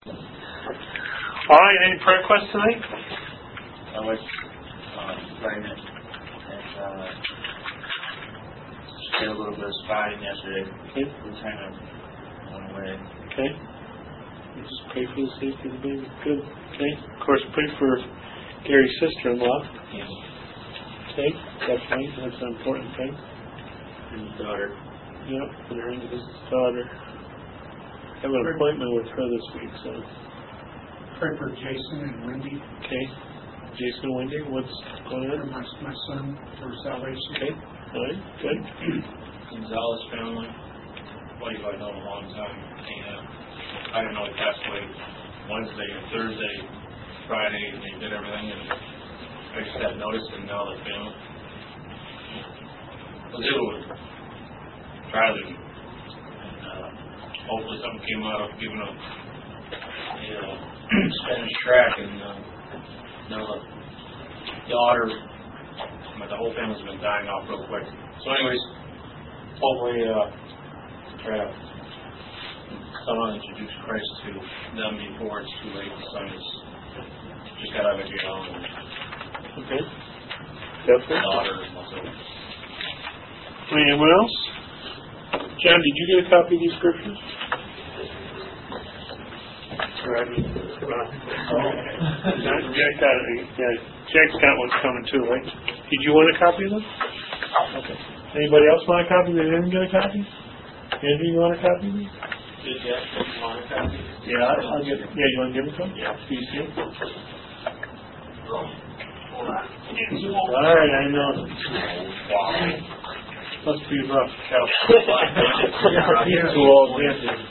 All right, any prayer requests tonight? I was pregnant and she had a little bit of spotting yesterday. Okay. We kind of went away. Okay. You just pray for the safety of the baby. Good. Okay. Of course, pray for Gary's sister-in-law. Yeah. Okay. Definitely. That's an important thing. And his daughter. Yep. And her and his daughter. I have an appointment with her this week, so. Pray for Jason and Wendy. Okay. Jason and Wendy, what's going on? My son for salvation. Okay. All right. Good. Gonzalez family. Well, I've known a long time. And I didn't know he passed away Wednesday and Thursday, Friday, and they did everything. And I just had noticed, and now the family was able to try to. And hopefully something came out of giving a Spanish track. And now the daughter, the whole family's been dying off real quick. So anyways, hopefully try to someone introduce Christ to them before it's too late. The son is just got out of jail. Okay. Definitely. Daughter also. Anyone else? John, did you get a copy of these scriptures? Jack's got one coming too, right? Did you want a copy of them? Okay. Anybody else want a copy? Did anyone get a copy? Andrew, you want a copy of these? Did you want a copy? Yeah, I'll get it. Yeah, you want to give it to him? Yeah. Do you see it? Alright, I know. Must be rough. He's too old, man.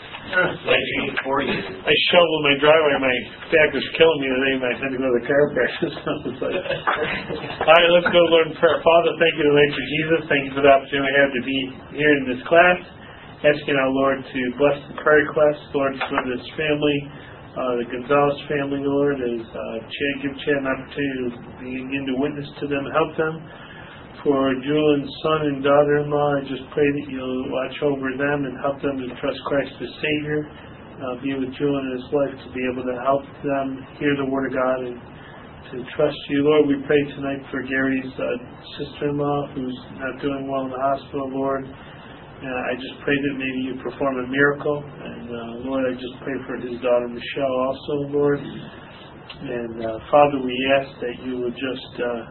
I shoveled my driveway. My back was killing me today. I had to go to the chiropractor. All right, let's go, Lord, in prayer. Father, thank you tonight for Jesus. Thank you for the opportunity we have to be here in this class. Asking our Lord to bless the prayer requests. Lord, for this family, the Gonzalez family, Lord, as give Chad an opportunity to begin to witness to them, help them. For Julian's son and daughter-in-law, I just pray that you'll watch over them and help them to trust Christ as Savior. Be with Julian and his wife to be able to help them hear the Word of God and to trust you. Lord, we pray tonight for Gary's sister-in-law who's not doing well in the hospital, Lord. I just pray that maybe you perform a miracle. And Lord, I just pray for his daughter Michelle also, Lord. And Father, we ask that you would just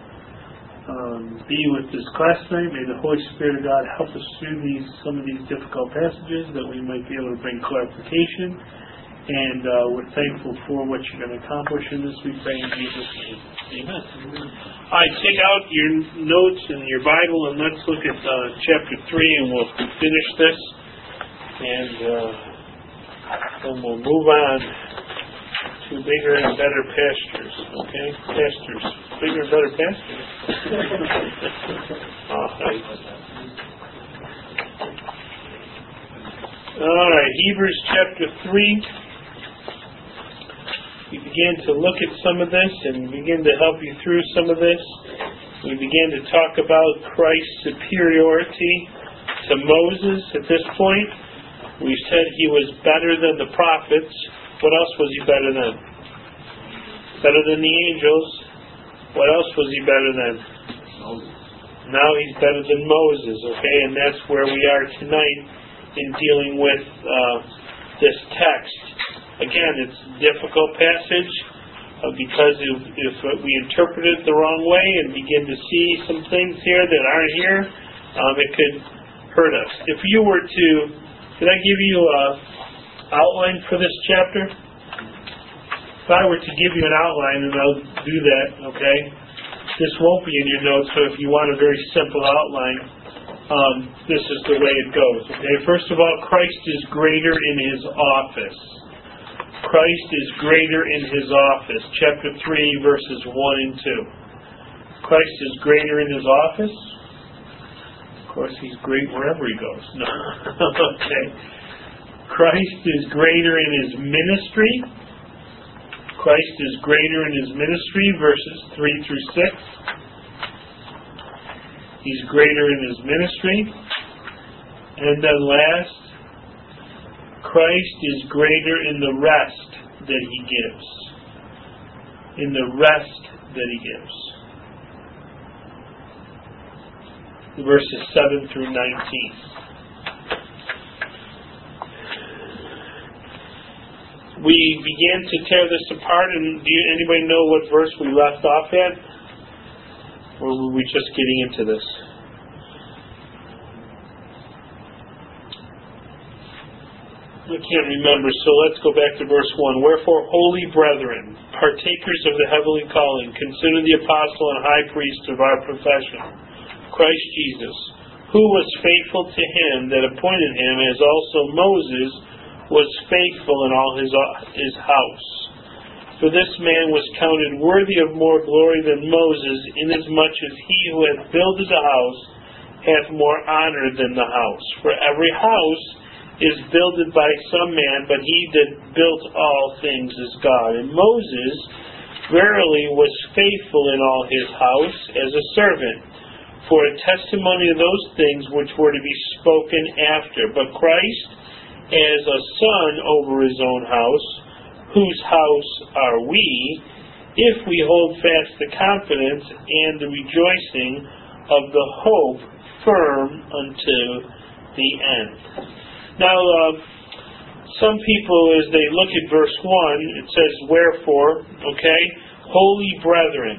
be with this class tonight. May the Holy Spirit of God help us through some of these difficult passages, that we might be able to bring clarification. And we're thankful for what you're going to accomplish in this. We pray in Jesus' name. Amen. All right, take out your notes and your Bible and let's look at chapter 3 and we'll finish this. And then we'll move on to bigger and better pastures. Okay? Pastures. Bigger and better pastures. All right, Hebrews chapter 3. We began to look at some of this and begin to help you through some of this. We began to talk about Christ's superiority to Moses at this point. We said he was better than the prophets. What else was he better than? Better than the angels. What else was he better than? Moses. Now he's better than Moses, okay? And that's where we are tonight in dealing with this text. Again, it's a difficult passage because if we interpret it the wrong way and begin to see some things here that aren't here, it could hurt us. If you were to, did I give you an outline for this chapter? If I were to give you an outline, and I'll do that, okay? This won't be in your notes, so if you want a very simple outline, this is the way it goes, okay? First of all, Christ is greater in his office. Christ is greater in his office. Chapter 3, verses 1 and 2. Christ is greater in his office. Of course, he's great wherever he goes. No. Okay. Christ is greater in his ministry. Christ is greater in his ministry, verses 3 through 6. He's greater in his ministry. And then last, Christ is greater in the rest that He gives. In the rest that He gives. Verses 7 through 19. We began to tear this apart, and anybody know what verse we left off at? Or were we just getting into this? I can't remember, so let's go back to verse 1. Wherefore, holy brethren, partakers of the heavenly calling, consider the apostle and high priest of our profession, Christ Jesus, who was faithful to Him that appointed Him, as also Moses was faithful in all his house. For this man was counted worthy of more glory than Moses, inasmuch as he who hath builded a house hath more honor than the house. For every house is builded by some man, but he that built all things is God. And Moses verily was faithful in all his house as a servant, for a testimony of those things which were to be spoken after. But Christ as a son over His own house, whose house are we, if we hold fast the confidence and the rejoicing of the hope firm unto the end. Now, some people, as they look at verse 1, it says, wherefore, okay, holy brethren.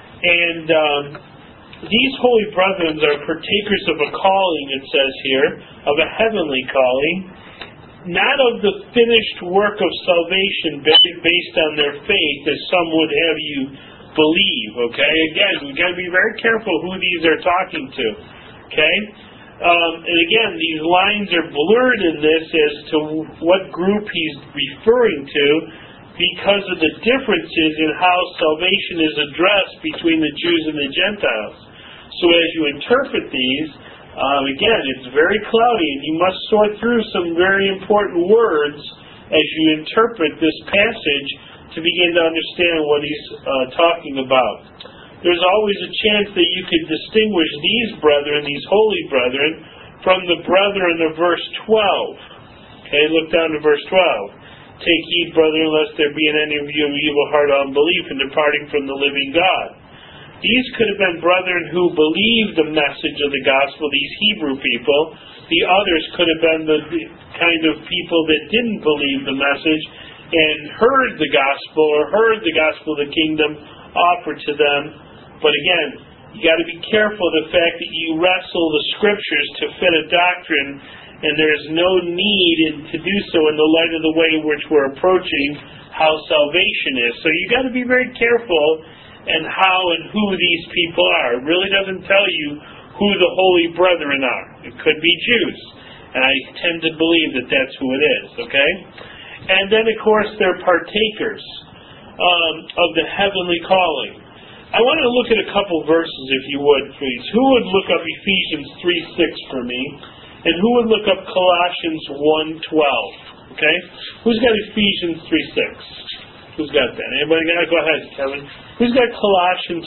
And these holy brethren are partakers of a calling, it says here, of a heavenly calling, not of the finished work of salvation based on their faith, as some would have you believe, okay? Again, we've got to be very careful who these are talking to, okay? And again, these lines are blurred in this as to what group he's referring to because of the differences in how salvation is addressed between the Jews and the Gentiles. So as you interpret these, again, it's very cloudy, and you must sort through some very important words as you interpret this passage to begin to understand what he's talking about. There's always a chance that you could distinguish these brethren, these holy brethren, from the brethren of verse 12. Okay, look down to verse 12. Take heed, brethren, lest there be in any of you an evil heart of unbelief in departing from the living God. These could have been brethren who believed the message of the gospel, these Hebrew people. The others could have been the kind of people that didn't believe the message and heard the gospel or heard the gospel of the kingdom offered to them. But again, you got to be careful of the fact that you wrestle the scriptures to fit a doctrine, and there's no need to do so in the light of the way in which we're approaching how salvation is. So you got to be very careful and how and who these people are. It really doesn't tell you who the holy brethren are. It could be Jews, and I tend to believe that that's who it is, okay? And then, of course, they're partakers of the heavenly calling. I want to look at a couple verses, if you would, please. Who would look up Ephesians 3:6 for me? And who would look up Colossians 1:12? Okay? Who's got Ephesians 3:6? Who's got that? Anybody got it? Go ahead, Kevin. Who's got Colossians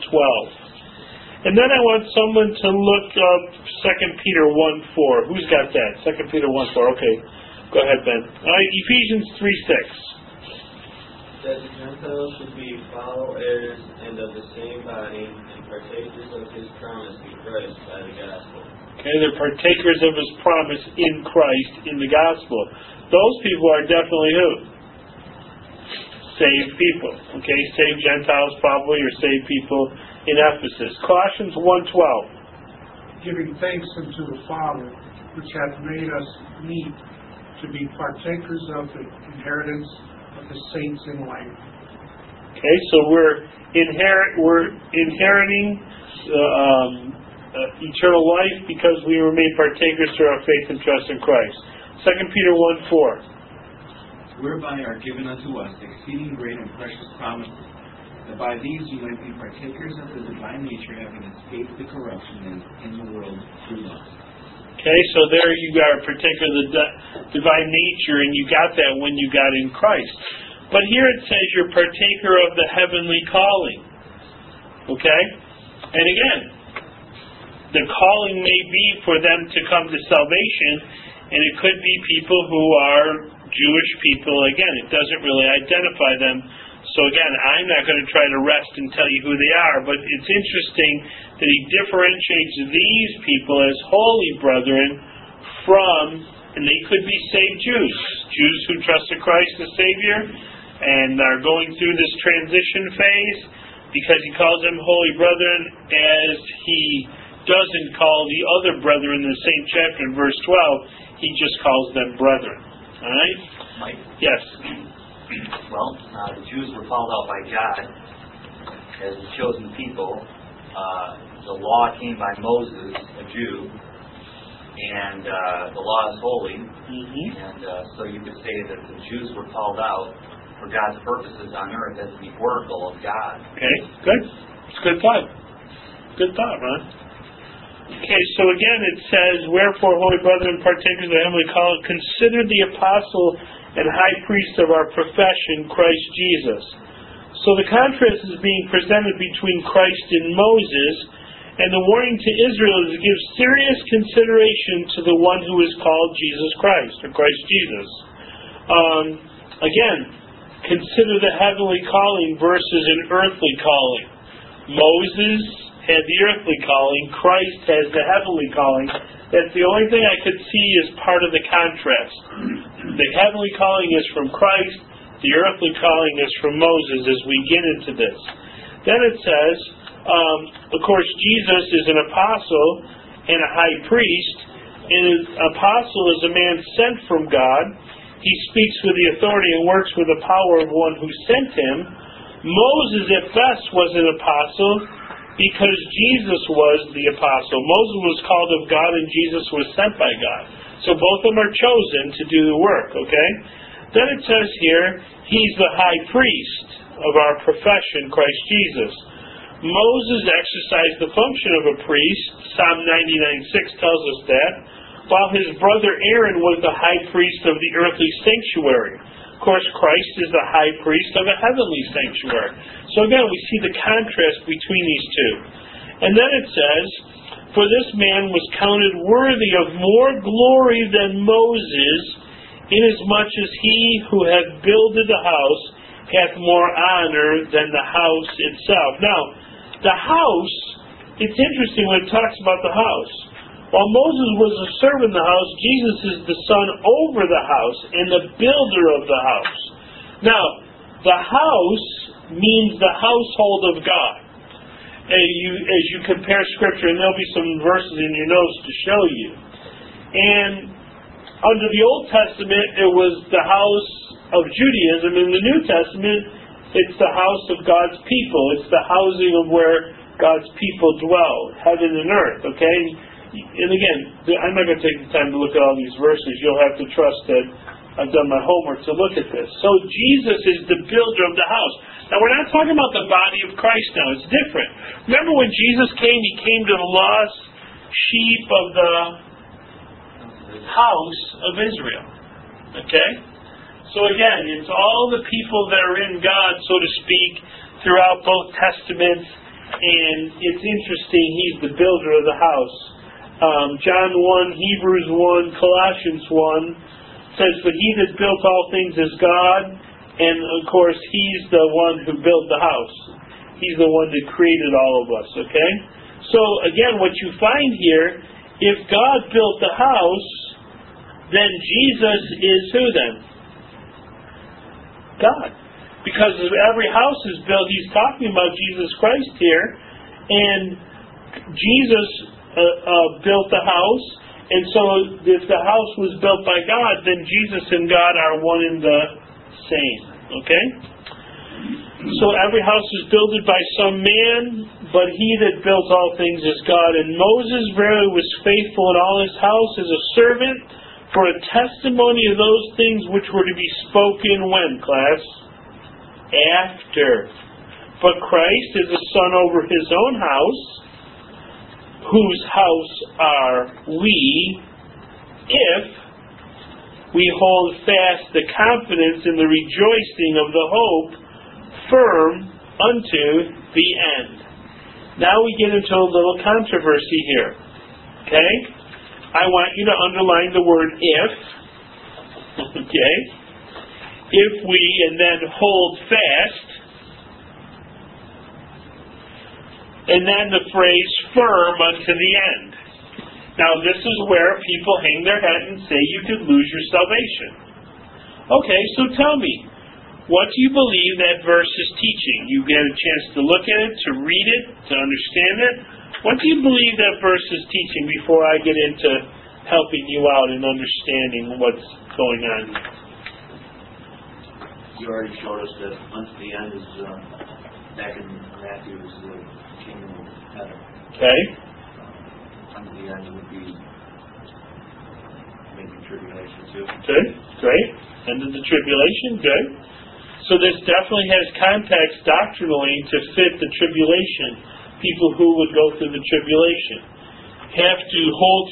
1:12? And then I want someone to look up 2 Peter 1:4. Who's got that? 2 Peter 1:4. Okay. Go ahead, Ben. All right, Ephesians 3:6. That the Gentiles should be fellow heirs and of the same body and partakers of His promise in Christ by the gospel. Okay, they're partakers of His promise in Christ in the gospel. Those people are definitely who? Saved people. Okay, saved Gentiles probably, or saved people in Ephesus. Colossians 1:12. Giving thanks unto the Father, which hath made us meet to be partakers of the inheritance of the saints in light. Okay, so we're inheriting eternal life because we were made partakers through our faith and trust in Christ. 2 Peter 1:4. Whereby are given unto us exceeding great and precious promises, that by these you might be partakers of the divine nature, having escaped the corruption that is in the world through lust. Okay, so there you are, partaker of the divine nature, and you got that when you got in Christ. But here it says you're partaker of the heavenly calling. Okay? And again, the calling may be for them to come to salvation, and it could be people who are Jewish people. Again, it doesn't really identify them. So again, I'm not going to try to rest and tell you who they are, but it's interesting that he differentiates these people as holy brethren from, and they could be saved Jews, Jews who trusted Christ as Savior and are going through this transition phase, because he calls them holy brethren, as he doesn't call the other brethren in the same chapter in verse 12, he just calls them brethren. Alright? Mike? Yes. Well, the Jews were called out by God as a chosen people. The law came by Moses, a Jew, and the law is holy. And so you could say that the Jews were called out for God's purposes on earth as the oracle of God. Okay, good. It's a good thought. Good thought, Ron. Okay, so again it says, wherefore, holy brethren, partakers of the heavenly call, consider the apostle and high priest of our profession, Christ Jesus. So the contrast is being presented between Christ and Moses, and the warning to Israel is to give serious consideration to the one who is called Jesus Christ, or Christ Jesus. Again, consider the heavenly calling versus an earthly calling. Moses had the earthly calling, Christ has the heavenly calling. That's the only thing I could see as part of the contrast. The heavenly calling is from Christ, the earthly calling is from Moses as we get into this. Then it says, of course, Jesus is an apostle and a high priest, and an apostle is a man sent from God. He speaks with the authority and works with the power of one who sent him. Moses at best was an apostle, because Jesus was the apostle. Moses was called of God and Jesus was sent by God. So both of them are chosen to do the work, okay? Then it says here, he's the high priest of our profession, Christ Jesus. Moses exercised the function of a priest. Psalm 99:6 tells us that, while his brother Aaron was the high priest of the earthly sanctuary. Of course, Christ is the high priest of a heavenly sanctuary. So again, we see the contrast between these two. And then it says, for this man was counted worthy of more glory than Moses, inasmuch as he who hath builded the house hath more honor than the house itself. Now, the house, it's interesting when it talks about the house. While Moses was a servant in the house, Jesus is the son over the house and the builder of the house. Now, the house means the household of God. As you compare Scripture, and there'll be some verses in your notes to show you. And under the Old Testament, it was the house of Judaism. In the New Testament, it's the house of God's people. It's the housing of where God's people dwell, heaven and earth, okay? And again, I'm not going to take the time to look at all these verses. You'll have to trust that I've done my homework to look at this. So Jesus is the builder of the house. Now, we're not talking about the body of Christ now. It's different. Remember when Jesus came, he came to the lost sheep of the house of Israel. Okay? So again, it's all the people that are in God, so to speak, throughout both Testaments. And it's interesting, he's the builder of the house. John 1, Hebrews 1, Colossians 1 says, but he that built all things is God, and of course he's the one who built the house. He's the one that created all of us, okay? So again, what you find here, if God built the house, then Jesus is who then? God. Because every house is built, he's talking about Jesus Christ here, and Jesus built the house, and so if the house was built by God, then Jesus and God are one and the same. Okay? So every house is builded by some man, but he that built all things is God. And Moses verily was faithful in all his house as a servant for a testimony of those things which were to be spoken when, class? After. But Christ is a son over his own house, whose house are we, if we hold fast the confidence and the rejoicing of the hope firm unto the end. Now we get into a little controversy here. Okay? I want you to underline the word if. Okay? if we, and then hold fast, and then the phrase firm unto the end. Now this is where people hang their head and say you could lose your salvation. Okay, so tell me, what do you believe that verse is teaching? You get a chance to look at it, to read it, to understand it. What do you believe that verse is teaching before I get into helping you out in understanding what's going on? You already showed us that unto the end is back in Matthew is the kingdom of heaven. Okay. Unto the end would be maybe tribulation too. Good. Great. End of the tribulation. Good. So this definitely has context doctrinally to fit the tribulation. People who would go through the tribulation have to hold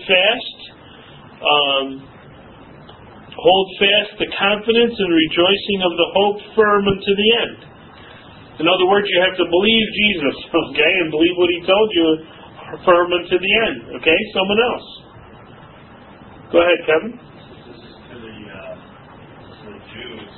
fast the confidence and rejoicing of the hope firm unto the end. In other words, you have to believe Jesus, okay, and believe what He told you, firm unto the end. Okay, someone else. Go ahead, Kevin. This is to the Jews,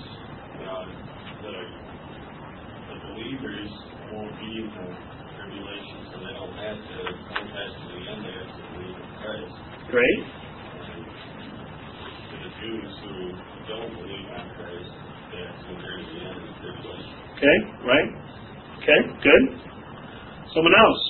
the believers won't be in the tribulation, so they don't have to come past to the end, they have to believe in Christ. Great. And to the Jews who don't believe on Christ, they have to endure the end of the tribulation. Okay, right. Okay, good. Someone else.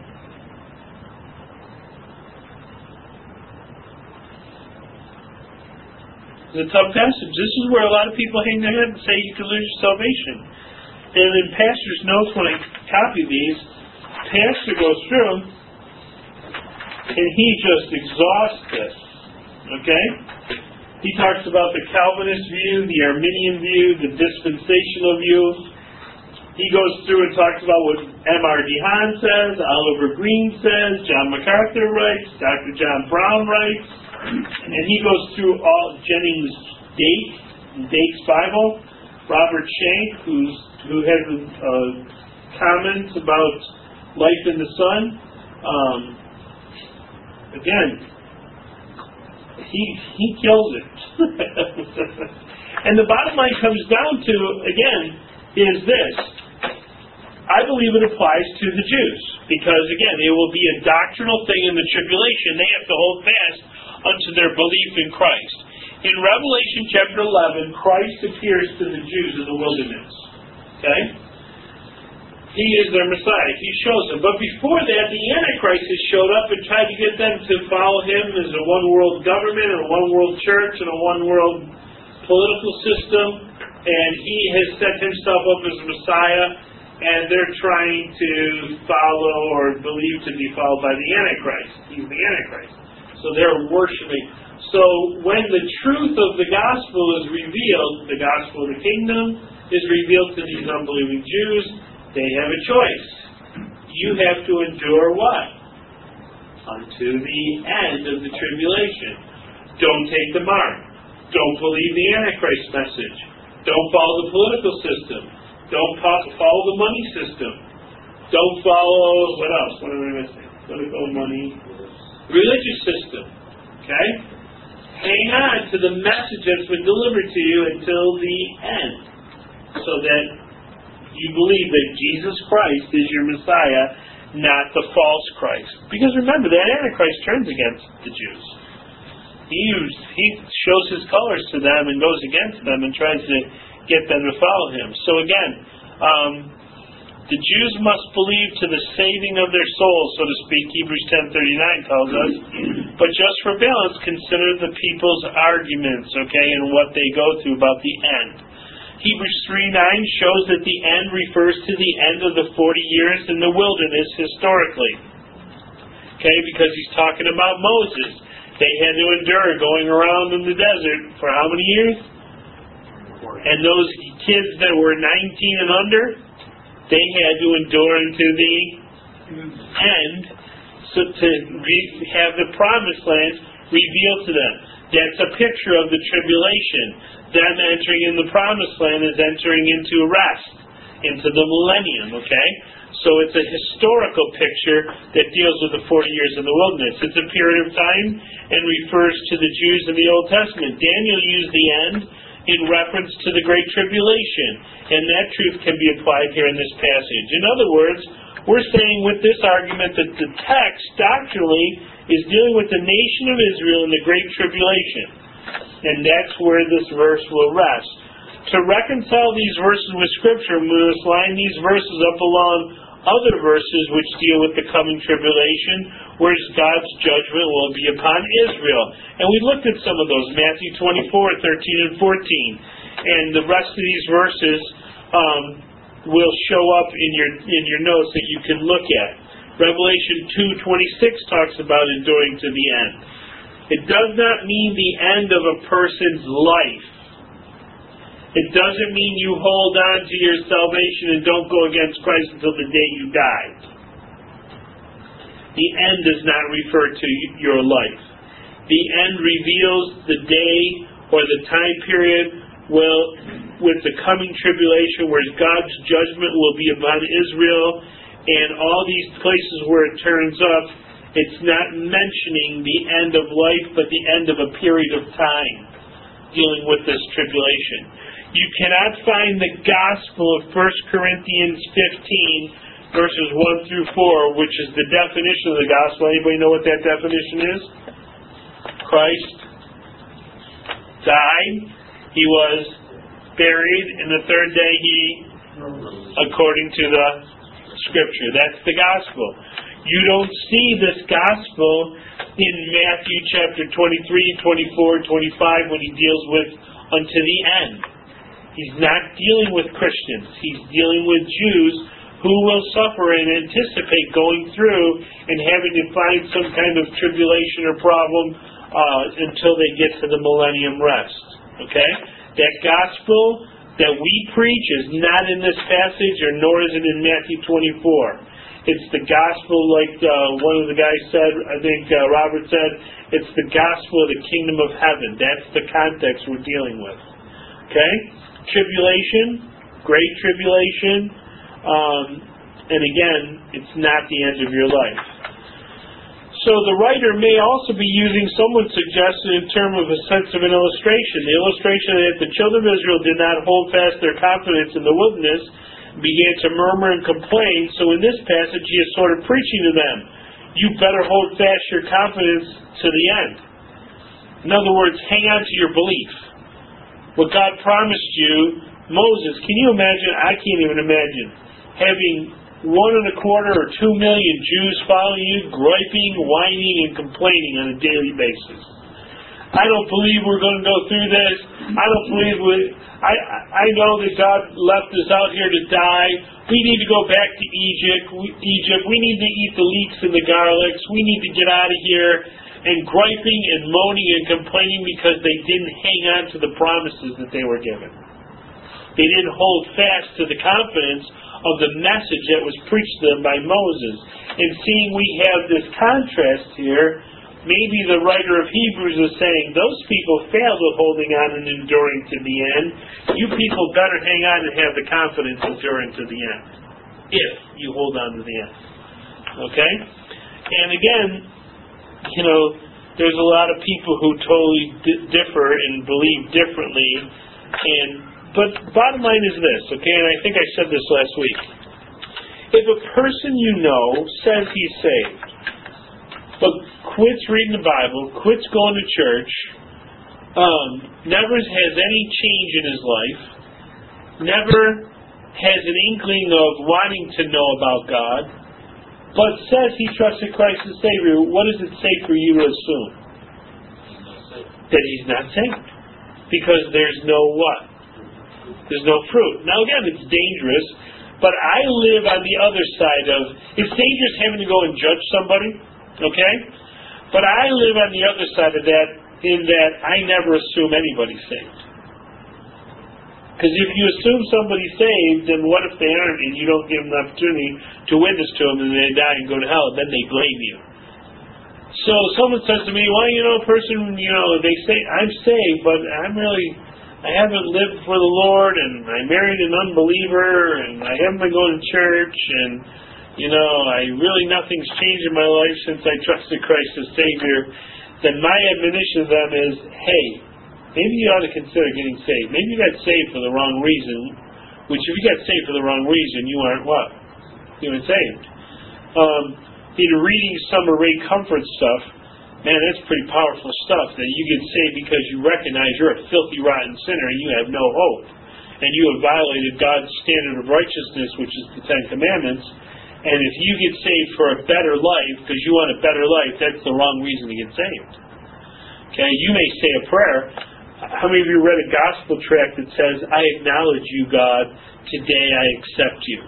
It's a tough passage. This is where a lot of people hang their head and say you can lose your salvation. And in pastor's notes, when I copy these, pastor goes through them, and he just exhausts this. Okay? He talks about the Calvinist view, the Arminian view, the dispensational view. He goes through and talks about what M.R. DeHaan says, Oliver Green says, John MacArthur writes, Dr. John Brown writes, and he goes through all Jennings Dake's Bible, Robert Shank, who has comments about life in the sun. Again, he kills it. And the bottom line comes down to, again, is this. I believe it applies to the Jews, because, again, it will be a doctrinal thing in the tribulation. They have to hold fast unto their belief in Christ. In Revelation chapter 11, Christ appears to the Jews in the wilderness. Okay? He is their Messiah. He shows them. But before that, the Antichrist has showed up and tried to get them to follow him as a one-world government, or a one-world church, and a one-world political system. And he has set himself up as Messiah, and they're trying to follow or believe to be followed by the Antichrist. He's the Antichrist. So they're worshiping. So when the truth of the gospel is revealed, the gospel of the kingdom is revealed to these unbelieving Jews, they have a choice. You have to endure what? Unto the end of the tribulation. Don't take the mark. Don't believe the Antichrist message. Don't follow the political system. Don't follow the money system. Don't follow, what else? What am I missing? Political, money, religious system. Okay? Hang on to the message that's been delivered to you until the end, so that you believe that Jesus Christ is your Messiah, not the false Christ. Because remember, that Antichrist turns against the Jews. He shows his colors to them and goes against them and tries to get them to follow him. So again, the Jews must believe to the saving of their souls, so to speak. Hebrews 10:39 tells us. But just for balance, consider the people's arguments, okay, and what they go through about the end. Hebrews 3:9 shows that the end refers to the end of the 40 years in the wilderness historically. Okay, because he's talking about Moses. They had to endure going around in the desert for how many years? And those kids that were 19 and under, they had to endure into the end, so to have the promised land revealed to them. That's a picture of the tribulation. Them entering in the promised land is entering into rest, into the millennium, okay? So it's a historical picture that deals with the 40 years in the wilderness. It's a period of time and refers to the Jews in the Old Testament. Daniel used the end in reference to the Great Tribulation. And that truth can be applied here in this passage. In other words, we're saying with this argument that the text doctrinally is dealing with the nation of Israel in the Great Tribulation. And that's where this verse will rest. To reconcile these verses with Scripture, we must line these verses up along other verses which deal with the coming tribulation, where God's judgment will be upon Israel. And we looked at some of those, Matthew 24, 13, and 14. And the rest of these verses will show up in your notes that you can look at. Revelation 2:26 talks about enduring to the end. It does not mean the end of a person's life. It doesn't mean you hold on to your salvation and don't go against Christ until the day you die. The end does not refer to your life. The end reveals the day or the time period with the coming tribulation where God's judgment will be upon Israel, and all these places where it turns up, it's not mentioning the end of life, but the end of a period of time dealing with this tribulation. You cannot find the gospel of 1 Corinthians 15, verses 1 through 4, which is the definition of the gospel. Anybody know what that definition is? Christ died. He was buried, and the third day he, according to the Scripture. That's the gospel. You don't see this gospel in Matthew chapter 23, 24, 25 when he deals with unto the end. He's not dealing with Christians. He's dealing with Jews who will suffer and anticipate going through and having to find some kind of tribulation or problem until they get to the millennium rest. Okay? That gospel that we preach is not in this passage, or nor is it in Matthew 24. It's the gospel, like one of the guys said, I think Robert said, it's the gospel of the kingdom of heaven. That's the context we're dealing with. Okay? Tribulation, great tribulation, and again, it's not the end of your life. So the writer may also be using, someone suggested, in terms of a sense of an illustration. The illustration that the children of Israel did not hold fast their confidence in the wilderness, began to murmur and complain. So in this passage, he is sort of preaching to them, you better hold fast your confidence to the end. In other words, hang on to your belief. What God promised you, Moses, can you imagine? I can't even imagine having 1.25 or 2 million Jews following you, griping, whining, and complaining on a daily basis. I don't believe we're going to go through this. I don't believe I know that God left us out here to die. We need to go back to Egypt. We need to eat the leeks and the garlics. We need to get out of here. And griping and moaning and complaining because they didn't hang on to the promises that they were given. They didn't hold fast to the confidence of the message that was preached to them by Moses. And seeing we have this contrast here, maybe the writer of Hebrews is saying, those people failed with holding on and enduring to the end. You people better hang on and have the confidence enduring to the end. If you hold on to the end. Okay? And again, there's a lot of people who totally differ and believe differently. But bottom line is this, okay, and I think I said this last week. If a person you know says he's saved, but quits reading the Bible, quits going to church, never has any change in his life, never has an inkling of wanting to know about God, but says he trusted Christ as Savior, what does it say for you to assume? That he's not saved. Because there's no what? There's no fruit. Now again, it's dangerous, but I live on the other side of, it's dangerous having to go and judge somebody, okay? But I live on the other side of that, in that I never assume anybody's saved. Because if you assume somebody's saved, then what if they aren't, and you don't give them the opportunity to witness to them, and they die and go to hell, then they blame you. So someone says to me, well, a person, they say, I'm saved, but I haven't lived for the Lord, and I married an unbeliever, and I haven't been going to church, and, nothing's changed in my life since I trusted Christ as Savior. Then my admonition to them is, hey, maybe you ought to consider getting saved. Maybe you got saved for the wrong reason, which if you got saved for the wrong reason, you aren't what? You aren't saved. Reading some of Ray Comfort stuff, man, that's pretty powerful stuff, that you get saved because you recognize you're a filthy, rotten sinner and you have no hope. And you have violated God's standard of righteousness, which is the Ten Commandments. And if you get saved for a better life, because you want a better life, that's the wrong reason to get saved. Okay, you may say a prayer. How many of you read a gospel tract that says, I acknowledge you, God, today I accept you?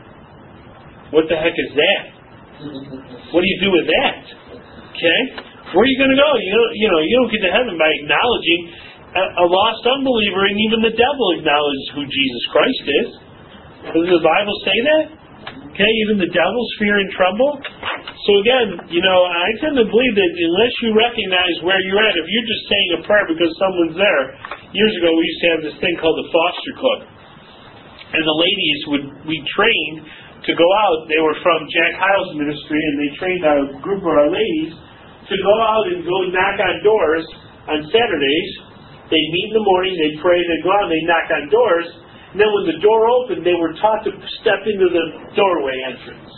What the heck is that? What do you do with that? Okay? Where are you going to go? You don't get to heaven by acknowledging a lost unbeliever, and even the devil acknowledges who Jesus Christ is. Doesn't the Bible say that? Okay, even the devils fear and tremble. So again, I tend to believe that unless you recognize where you're at, if you're just saying a prayer because someone's there. Years ago we used to have this thing called the foster club. And the ladies we trained to go out. They were from Jack Hyles' ministry, and they trained a group of our ladies to go out and go knock on doors on Saturdays. They'd meet in the morning, they'd pray, they'd go out and they'd knock on doors. And then when the door opened, they were taught to step into the doorway entrance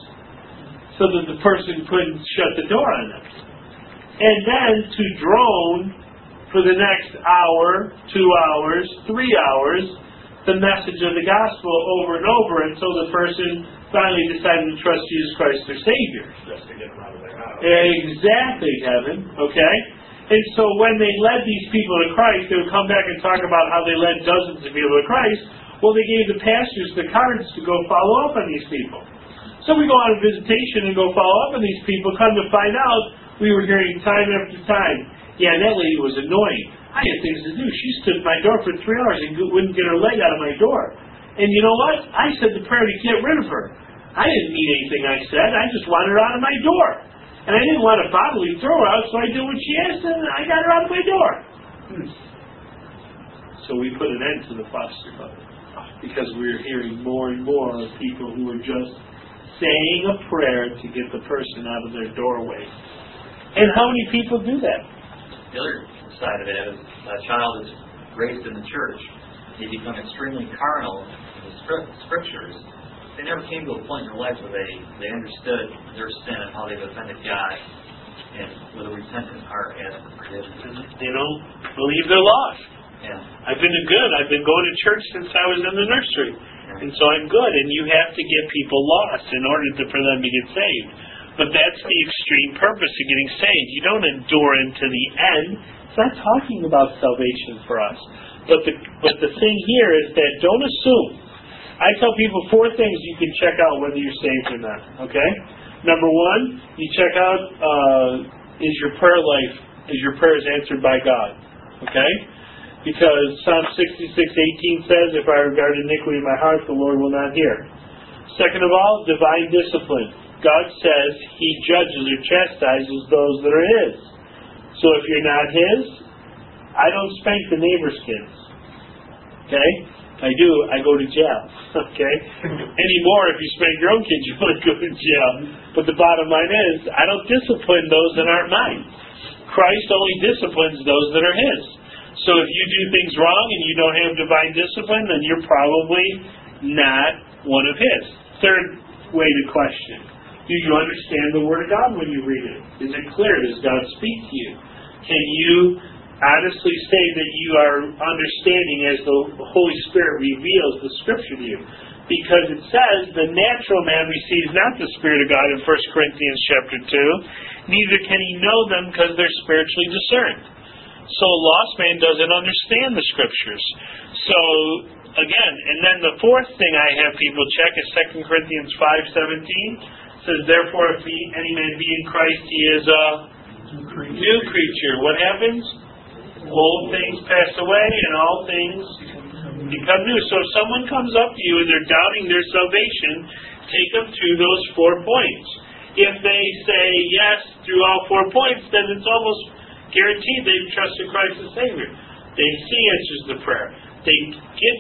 so that the person couldn't shut the door on them. And then to drone for the next hour, 2 hours, 3 hours, the message of the gospel over and over until the person finally decided to trust Jesus Christ their Savior. Just to get them out of their house. Exactly, Kevin. Okay? And so when they led these people to Christ, they would come back and talk about how they led dozens of people to Christ. Well, they gave the pastors the cards to go follow up on these people. So we go on a visitation and go follow up on these people. Come to find out, we were hearing time after time, yeah, that lady was annoying. I had things to do. She stood at my door for 3 hours and wouldn't get her leg out of my door. And you know what? I said the prayer to get rid of her. I didn't mean anything I said. I just wanted her out of my door. And I didn't want to bodily throw her out, so I did what she asked, and I got her out of my door. So we put an end to the foster club, because we were hearing more and more of people who were just saying a prayer to get the person out of their doorway. And how many people do that? The other side of it is a child is raised in the church. They become extremely carnal in the scriptures. They never came to a point in their life where they understood their sin and how they've offended God, and with a repentant heart ask for forgiveness. They don't believe they're lost. Yeah. I've been good. I've been going to church since I was in the nursery. And so I'm good. And you have to get people lost in order for them to get saved. But that's the extreme purpose of getting saved. You don't endure into the end. It's not talking about salvation for us. But the thing here is that don't assume. I tell people 4 things you can check out whether you're saved or not. Okay? Number 1, you check out is your prayers answered by God. Okay? Because Psalm 66:18 says, if I regard iniquity in my heart, the Lord will not hear. Second of all, divine discipline. God says He judges or chastises those that are His. So if you're not His, I don't spank the neighbor's kids. Okay? I do, I go to jail. Okay? Anymore, if you spank your own kids, you want to go to jail. But the bottom line is, I don't discipline those that aren't mine. Christ only disciplines those that are His. So if you do things wrong and you don't have divine discipline, then you're probably not one of His. Third way to question. Do you understand the Word of God when you read it? Is it clear? Does God speak to you? Can you honestly say that you are understanding as the Holy Spirit reveals the Scripture to you? Because it says the natural man receives not the Spirit of God in 1 Corinthians chapter 2, neither can he know them because they're spiritually discerned. So a lost man doesn't understand the Scriptures. So, again, and then the 4th thing I have people check is 2 Corinthians 5:17. Says, therefore, if any man be in Christ, he is a new creature. What happens? Old things pass away and all things become new. So if someone comes up to you and they're doubting their salvation, take them through those 4 points. If they say yes through all 4 points, then it's almost guaranteed they've trusted Christ as Savior. He answers the prayer. They get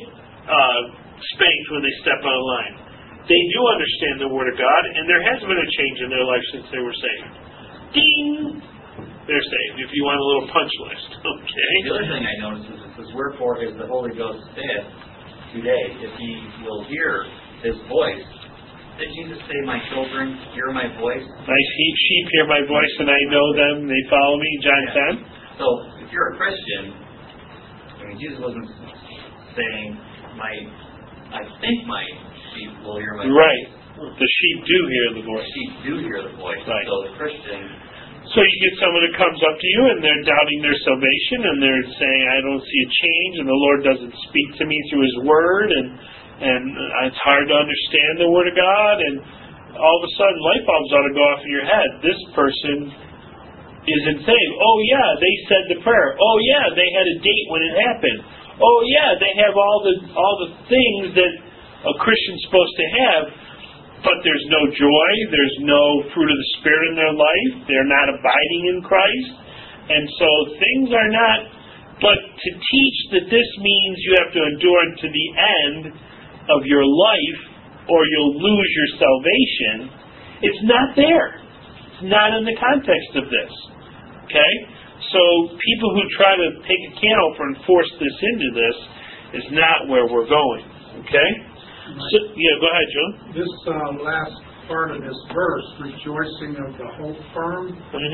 spanked when they step out of line. They do understand the Word of God, and there has been a change in their life since they were saved. Ding! they're saved. If you want a little punch list, okay? The other thing I noticed is it says, wherefore is the Holy Ghost said today, if ye will hear his voice. Did Jesus say, my children, hear my voice? My sheep hear my voice and I know them, they follow me, John 10. So, if you're a Christian, I mean, Jesus wasn't saying, I think my sheep will hear my voice. Right. The sheep do hear the voice. Sheep do hear the voice. Right. So the Christian, So you get someone that comes up to you and they're doubting their salvation and they're saying, I don't see a change and the Lord doesn't speak to me through His Word and it's hard to understand the Word of God, and all of a sudden light bulbs ought to go off in your head. This person isn't saved. Oh yeah, they said the prayer. Oh yeah, they had a date when it happened. Oh yeah, they have all the things that a Christian's supposed to have, but there's no joy, there's no fruit of the Spirit in their life, they're not abiding in Christ, and so things are not, but to teach that this means you have to endure to the end of your life or you'll lose your salvation, it's not there. It's not in the context of this. Okay? So people who try to take a can opener and force this into this is not where we're going. Okay? So, yeah, go ahead, John. This last part of this verse, rejoicing of the hope firm,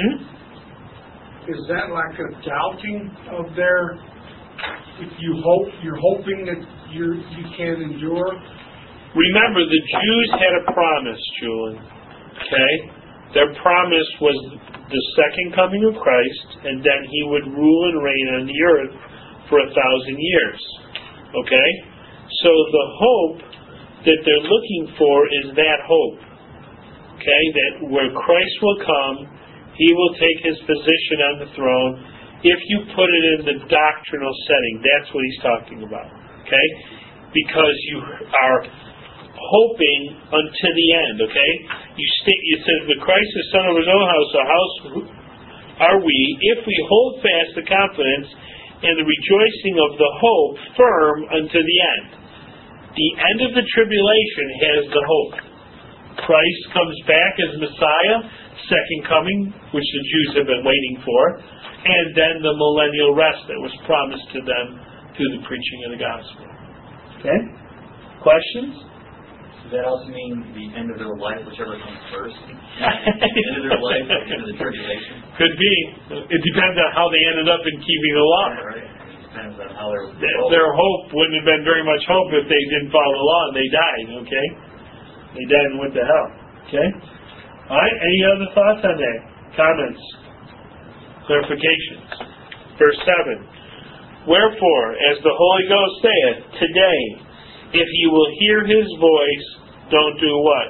is that like a doubting of their, if you hope, you're hoping that you can endure? Remember, the Jews had a promise, Julian. Okay? Their promise was the second coming of Christ, and then He would rule and reign on the earth for 1,000 years. Okay? So the hope that they're looking for is that hope. Okay? That where Christ will come, He will take His position on the throne. If you put it in the doctrinal setting, that's what He's talking about. Okay? Because you are hoping unto the end, okay? It says, the Christ is Son of His own house, a house are we, if we hold fast the confidence and the rejoicing of the hope firm unto the end. The end of the tribulation has the hope. Christ comes back as Messiah, second coming, which the Jews have been waiting for, and then the millennial rest that was promised to them through the preaching of the gospel. Okay? Questions? does that also mean the end of their life, whichever comes first? End of their life, the end of the tribulation? Could be. It depends on how they ended up in keeping the law. Right. It depends on how they're... Their hope wouldn't have been very much hope if they didn't follow the law and they died, okay? They died and went to hell, okay? All right, any other thoughts on that? Comments? Clarifications? Verse 7. Wherefore, as the Holy Ghost saith, today, if you will hear His voice, don't do what?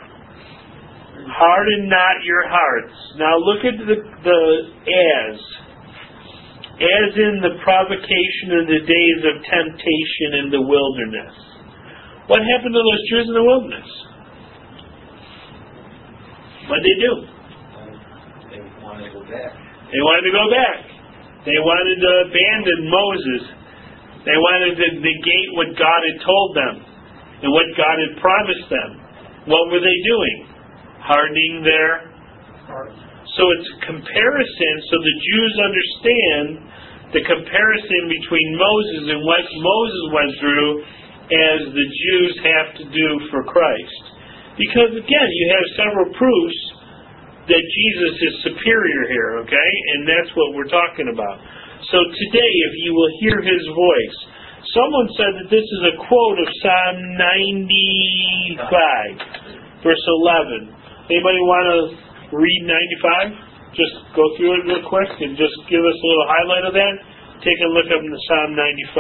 Harden not your hearts. Now look at the as. As in the provocation in the days of temptation in the wilderness. What happened to those Jews in the wilderness? What did they do? They wanted to go back. They wanted to go back. They wanted to abandon Moses. They wanted to negate what God had told them and what God had promised them. What were they doing? Hardening their heart. So it's a comparison, so the Jews understand the comparison between Moses and what Moses went through as the Jews have to do for Christ. Because again, you have several proofs that Jesus is superior here, okay? And that's what we're talking about. So today, if you will hear His voice. Someone said that this is a quote of Psalm 95, verse 11. Anybody want to read 95? Just go through it real quick and just give us a little highlight of that. Take a look up in the Psalm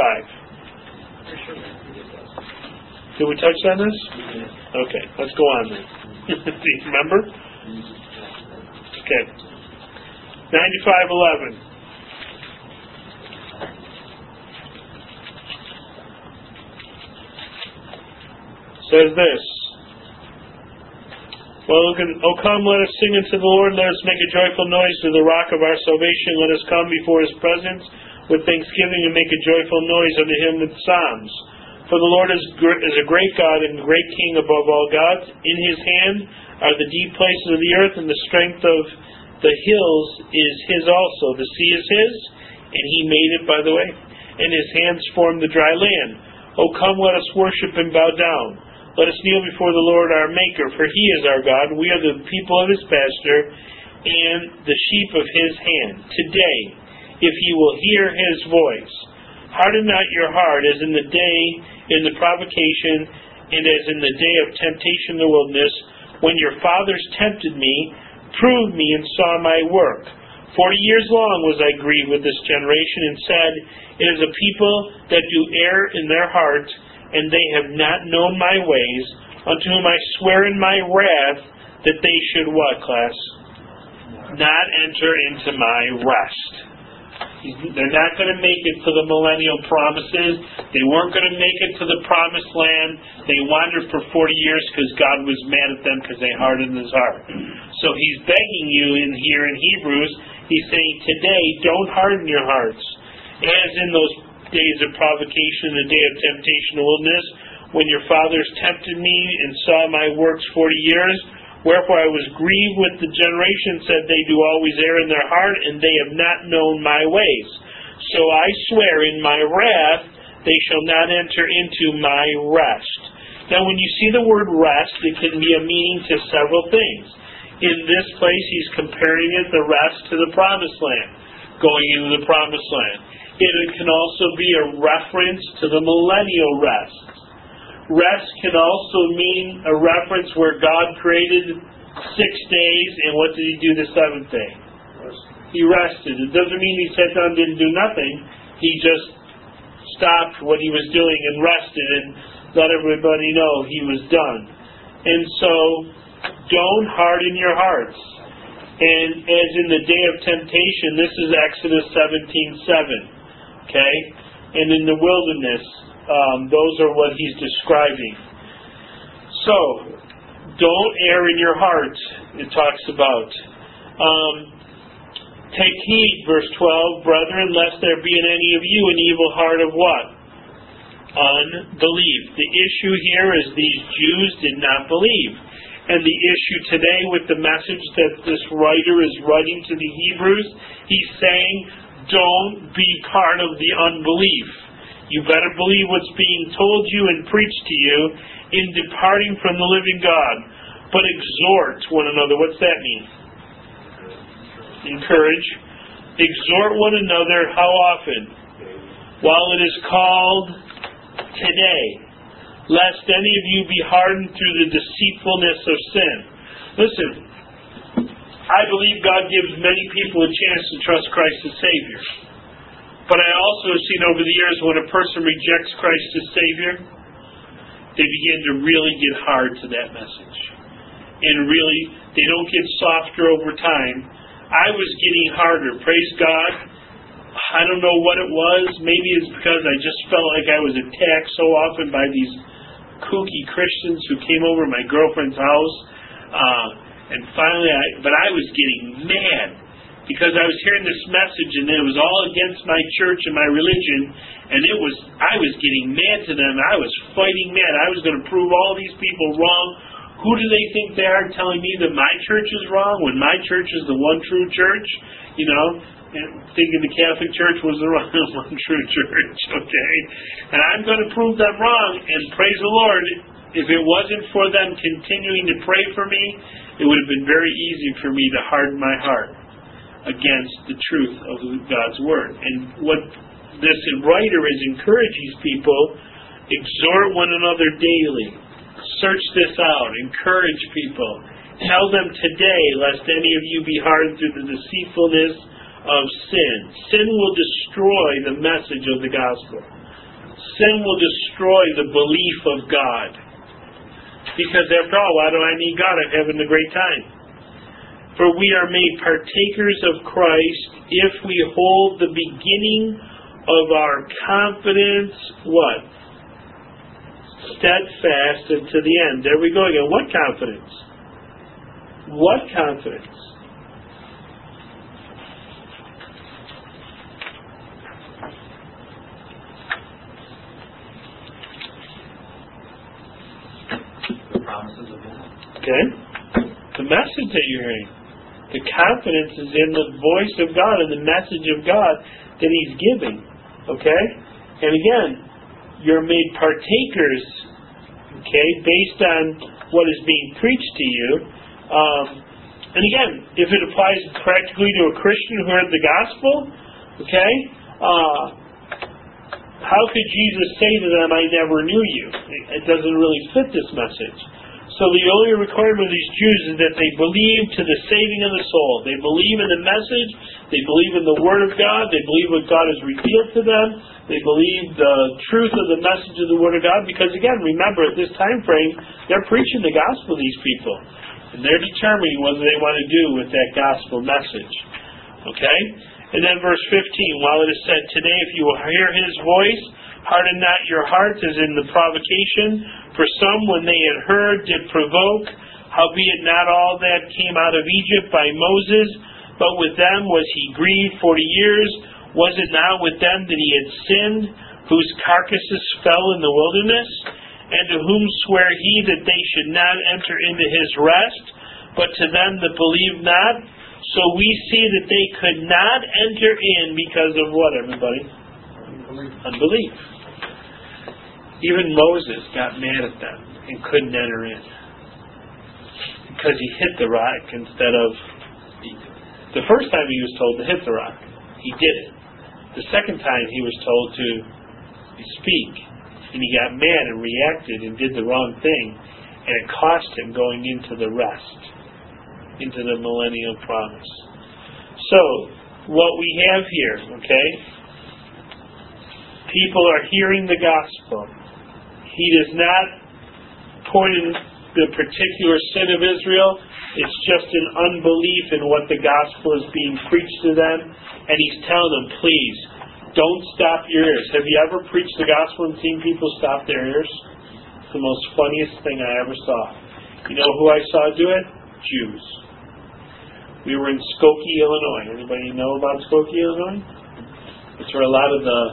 95. Did we touch on this? Okay, let's go on then. Do you remember? Okay. 95:11. Says this. Well, O come, let us sing unto the Lord, let us make a joyful noise to the rock of our salvation, let us come before His presence with thanksgiving and make a joyful noise unto Him with psalms. For the Lord is a great God and great King above all gods. In His hand are the deep places of the earth, and the strength of The hills is his also. The sea is his, and he made it, by the way, and his hands formed the dry land. O come, let us worship and bow down. Let us kneel before the Lord our Maker, for he is our God. We are the people of his pasture, and the sheep of his hand. Today, if you will hear his voice, harden not your heart as in the day in the provocation, and as in the day of temptation in the wilderness, when your fathers tempted me, proved me, and saw my work. 40 years long was I grieved with this generation, and said, it is a people that do err in their heart, and they have not known my ways, unto whom I swear in my wrath that they should what, class? Not enter into my rest. They're not going to make it to the millennial promises. They weren't going to make it to the promised land. They wandered for 40 years because God was mad at them because they hardened his heart. So he's begging you in here in Hebrews, he's saying, today, don't harden your hearts. As in those days of provocation, the day of temptation in the wilderness, when your fathers tempted me and saw my works 40 years, wherefore I was grieved with the generation, said they do always err in their heart, and they have not known my ways. So I swear in my wrath, they shall not enter into my rest. Now when you see the word rest, it can be a meaning to several things. In this place, he's comparing it, the rest, to the promised land, going into the promised land. It can also be a reference to the millennial rest. Rest can also mean a reference where God created 6 days, and what did he do the seventh day? He rested. It doesn't mean he sat down and didn't do nothing. He just stopped what he was doing and rested and let everybody know he was done. And so, don't harden your hearts. And as in the day of temptation, this is Exodus 17:7. Okay? And in the wilderness, those are what he's describing. So, don't err in your heart, it talks about. Take heed, verse 12, brethren, lest there be in any of you an evil heart of what? Unbelief. The issue here is these Jews did not believe. And the issue today with the message that this writer is writing to the Hebrews, he's saying, don't be part of the unbelief. You better believe what's being told you and preached to you in departing from the living God. But exhort one another. What's that mean? Encourage. Exhort one another. How often? While it is called today, lest any of you be hardened through the deceitfulness of sin. Listen, I believe God gives many people a chance to trust Christ as Savior. But I also have seen over the years when a person rejects Christ as Savior, they begin to really get hard to that message. And really, they don't get softer over time. I was getting harder. Praise God. I don't know what it was. Maybe it's because I just felt like I was attacked so often by these kooky Christians who came over to my girlfriend's house. And finally, I was getting mad because I was hearing this message and it was all against my church and my religion. And I was getting mad to them. I was fighting mad. I was going to prove all these people wrong. Who do they think they are telling me that my church is wrong when my church is the one true church? You know, thinking the Catholic Church was the one true church, okay? And I'm going to prove them wrong, and praise the Lord, if it wasn't for them continuing to pray for me, it would have been very easy for me to harden my heart against the truth of God's Word. And what this writer is encouraging people, exhort one another daily. Search this out. Encourage people. Tell them today, lest any of you be hardened through the deceitfulness of sin. Sin will destroy the message of the gospel. Sin will destroy the belief of God. Because after all, why do I need God? I'm having a great time. For we are made partakers of Christ if we hold the beginning of our confidence, what? Steadfast unto the end. There we go again. What confidence? What confidence? The promises of God. Okay. The message that you're hearing. The confidence is in the voice of God and the message of God that He's giving. Okay? And again, you're made partakers, okay, based on what is being preached to you. And again, if it applies practically to a Christian who heard the gospel, okay, how could Jesus say to them, I never knew you? It doesn't really fit this message. So the only requirement of these Jews is that they believe to the saving of the soul. They believe in the message. They believe in the Word of God. They believe what God has revealed to them. They believe the truth of the message of the Word of God. Because again, remember, at this time frame, they're preaching the gospel to these people. And they're determining what they want to do with that gospel message. Okay? And then verse 15, while it is said, today if you will hear His voice, harden not your hearts as in the provocation, for some when they had heard did provoke, howbeit not all that came out of Egypt by Moses, but with them was he grieved 40 years. Was it not with them that he had sinned, whose carcasses fell in the wilderness? And to whom sware he that they should not enter into his rest, but to them that believed not? So we see that they could not enter in because of what, everybody? Unbelief. Even Moses got mad at them and couldn't enter in. Because he hit the rock instead of... The first time he was told to hit the rock, he did it. The second time he was told to speak, and he got mad and reacted and did the wrong thing, and it cost him going into the rest, into the millennial promise. So, what we have here, okay, people are hearing the gospel. He does not point in the particular sin of Israel. It's just an unbelief in what the gospel is being preached to them. And he's telling them, please, don't stop your ears. Have you ever preached the gospel and seen people stop their ears? It's the most funniest thing I ever saw. You know who I saw do it? Jews. We were in Skokie, Illinois. Anybody know about Skokie, Illinois? It's where a lot of the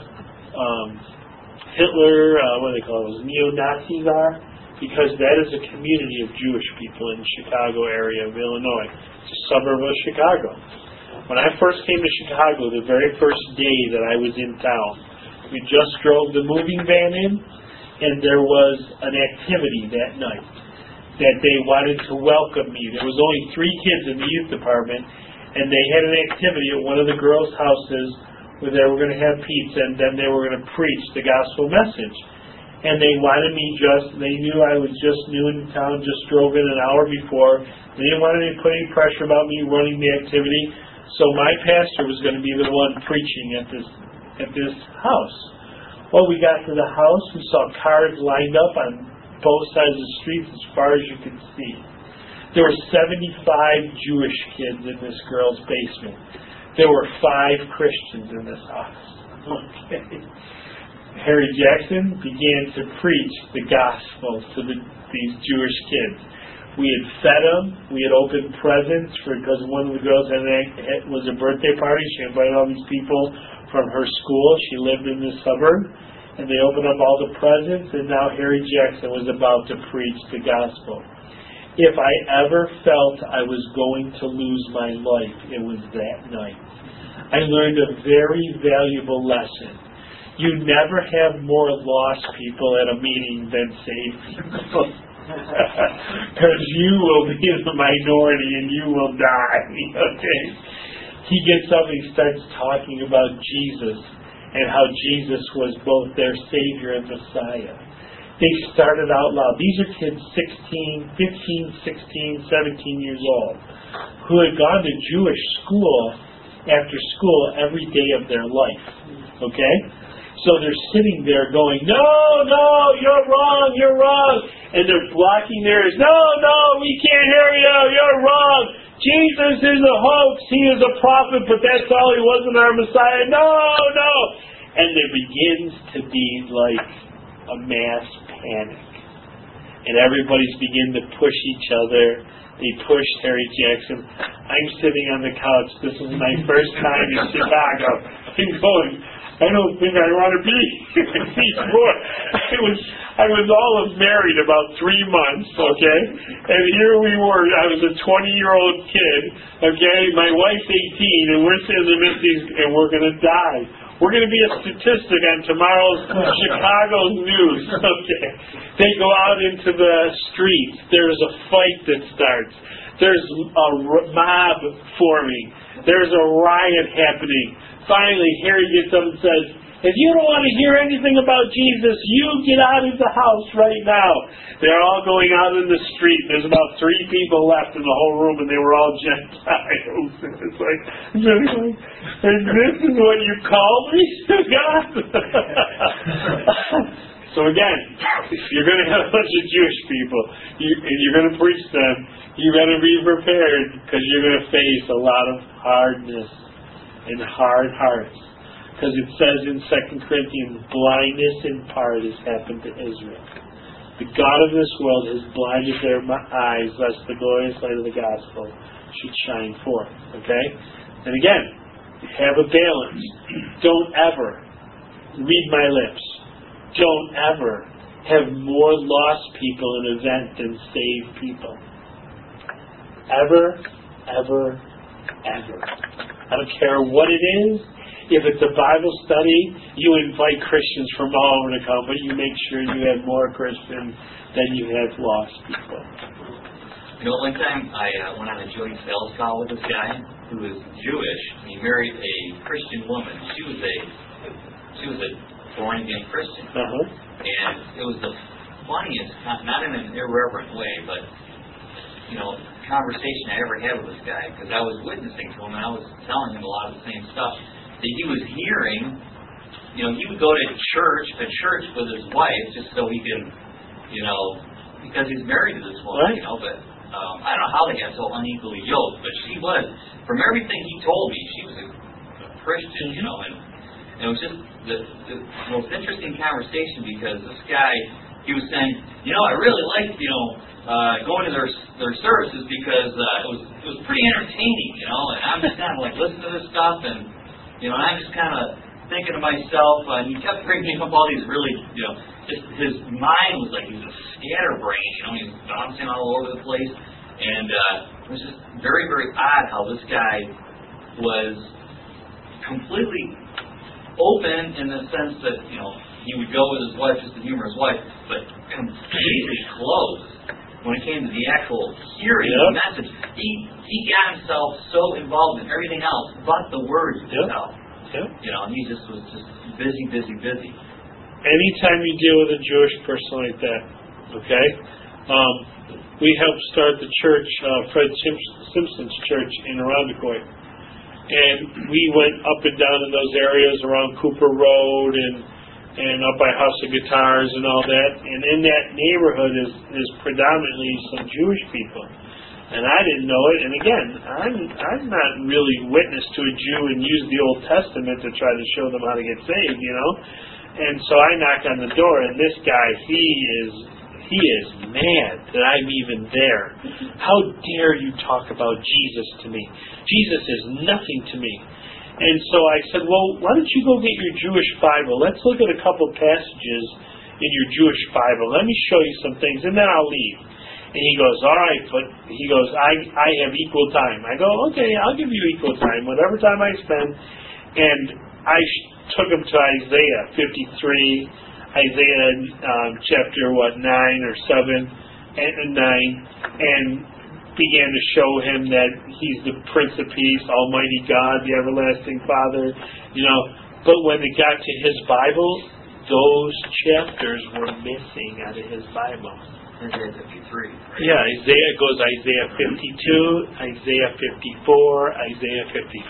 Hitler, what do they call those, neo-Nazis are, because that is a community of Jewish people in the Chicago area of Illinois. It's a suburb of Chicago. When I first came to Chicago, the very first day that I was in town, we just drove the moving van in, and there was an activity that night that they wanted to welcome me. There was only 3 kids in the youth department, and they had an activity at one of the girls' houses where they were going to have pizza, and then they were going to preach the gospel message. And they wanted me they knew I was just new in town, just drove in an hour before. They didn't want to put any pressure about me running the activity. So my pastor was going to be the one preaching at this house. Well, we got to the house, we saw cars lined up on both sides of the street as far as you could see. There were 75 Jewish kids in this girl's basement. There were 5 Christians in this house. Okay. Harry Jackson began to preach the gospel to these Jewish kids. We had fed them. We had opened presents because one of the girls was a birthday party. She invited all these people from her school. She lived in this suburb. And they opened up all the presents, and now Harry Jackson was about to preach the gospel. If I ever felt I was going to lose my life, it was that night. I learned a very valuable lesson. You never have more lost people at a meeting than saved people. Because you will be in the minority and you will die. Okay? He gets up and he starts talking about Jesus and how Jesus was both their Savior and Messiah. They started out loud. These are kids 15, 16, 17 years old who had gone to Jewish school after school every day of their life. Okay? So they're sitting there going, no, you're wrong. And they're blocking their ears. No, we can't hear you, you're wrong. Jesus is a hoax, he is a prophet, but that's all, he wasn't our Messiah. No. And there begins to be like a mass panic. and everybody's beginning to push each other. They pushed Harry Jackson. I'm sitting on the couch. This is my first time in Chicago. I'm going, I don't think I want to be anymore. I was all of married about 3 months, okay? And here we were. I was a 20-year-old kid, okay? My wife's 18, and we're sitting in the Misties, and we're going to die. We're going to be a statistic on tomorrow's Chicago news, okay? They go out into the streets. There's a fight that starts. There's a mob forming. There's a riot happening. Finally, Harry gets up and says, if you don't want to hear anything about Jesus, you get out of the house right now. They're all going out in the street. There's about 3 people left in the whole room, and they were all Gentiles. It's like, and this is what you call me, God? So again, if you're going to have a bunch of Jewish people, and you're going to preach them, you better be prepared, because you're going to face a lot of hardness and hard hearts. Because it says in 2 Corinthians, blindness in part has happened to Israel. The God of this world has blinded their eyes, lest the glorious light of the gospel should shine forth. Okay? And again, have a balance. Don't ever read my lips. Don't ever have more lost people in an event than saved people. Ever, ever, ever. I don't care what it is. If it's a Bible study, you invite Christians from all over to come, but you make sure you have more Christians than you have lost people. You know, one time I went on a joint sales call with this guy who was Jewish. He married a Christian woman. She was a born-again Christian. And it was the funniest, not in an irreverent way, but, you know, conversation I ever had with this guy, because I was witnessing to him and I was telling him a lot of the same stuff that he was hearing. You know, he would go to church with his wife just so he could, you know, because he's married to this woman, you know, but I don't know how they got so unequally yoked, but she was, from everything he told me, she was a Christian, you know, and it was just the most interesting conversation, because this guy, he was saying, you know, I really liked, you know, going to their services, because it was pretty entertaining, you know, and I'm just kind of like listening to this stuff, and you know, I'm just kind of thinking to myself, and he kept bringing up all these really, you know, just his mind was like he was a scatterbrain, you know, he was bouncing all over the place, and it was just very, very odd how this guy was completely open in the sense that, you know, he would go with his wife just to humor his wife, but completely closed when it came to the actual hearing the message. He got himself so involved in everything else but the word itself. You know, and he just was just busy. Anytime you deal with a Jewish person like that, okay? We helped start the church, Fred Simpson's church in Irondequoit. And we went up and down in those areas around Cooper Road and up by House of Guitars and all that. And in that neighborhood is predominantly some Jewish people. And I didn't know it. And again, I'm not really witness to a Jew and use the Old Testament to try to show them how to get saved, you know. And so I knock on the door, and this guy, he is mad that I'm even there. How dare you talk about Jesus to me? Jesus is nothing to me. And so I said, well, why don't you go get your Jewish Bible? Let's look at a couple passages in your Jewish Bible. Let me show you some things, and then I'll leave. And he goes, all right, but he goes, I have equal time. I go, okay, I'll give you equal time, whatever time I spend. And I took him to Isaiah 53, Isaiah chapter 9 or 7 and 9, and began to show him that he's the Prince of Peace, Almighty God, the everlasting Father, you know. But when it got to his Bible, those chapters were missing out of his Bible. Isaiah 53. Right? Yeah, Isaiah goes Isaiah 52, Isaiah 54, Isaiah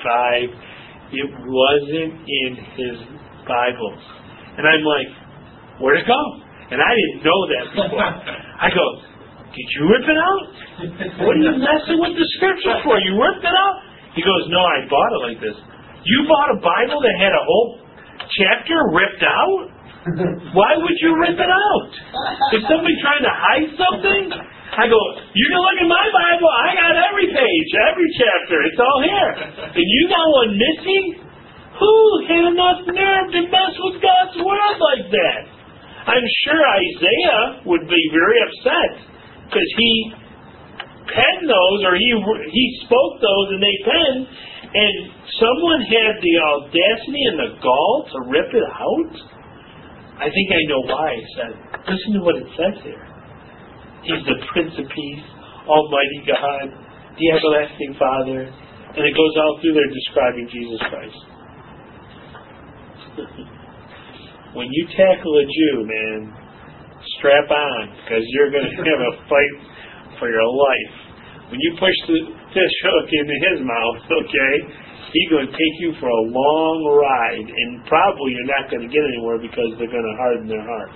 55. It wasn't in his Bible. And I'm like, where'd it go? And I didn't know that before. I go, did you rip it out? What are you messing with the scripture for? You ripped it out? He goes, no, I bought it like this. You bought a Bible that had a whole chapter ripped out? Why would you rip it out? Is somebody trying to hide something? I go, you can look in my Bible. I got every page, every chapter. It's all here. And you got one missing? Who had enough nerve to mess with God's Word like that? I'm sure Isaiah would be very upset because he penned those, or he spoke those and they penned, and someone had the audacity and the gall to rip it out? I think I know why. He said, listen to what it says here. He's the Prince of Peace, Almighty God, the Everlasting Father, and it goes all through there describing Jesus Christ. When you tackle a Jew, man, strap on, because you're going to have a fight for your life. When you push the fish hook into his mouth, okay, he's going to take you for a long ride, and probably you're not going to get anywhere because they're going to harden their hearts.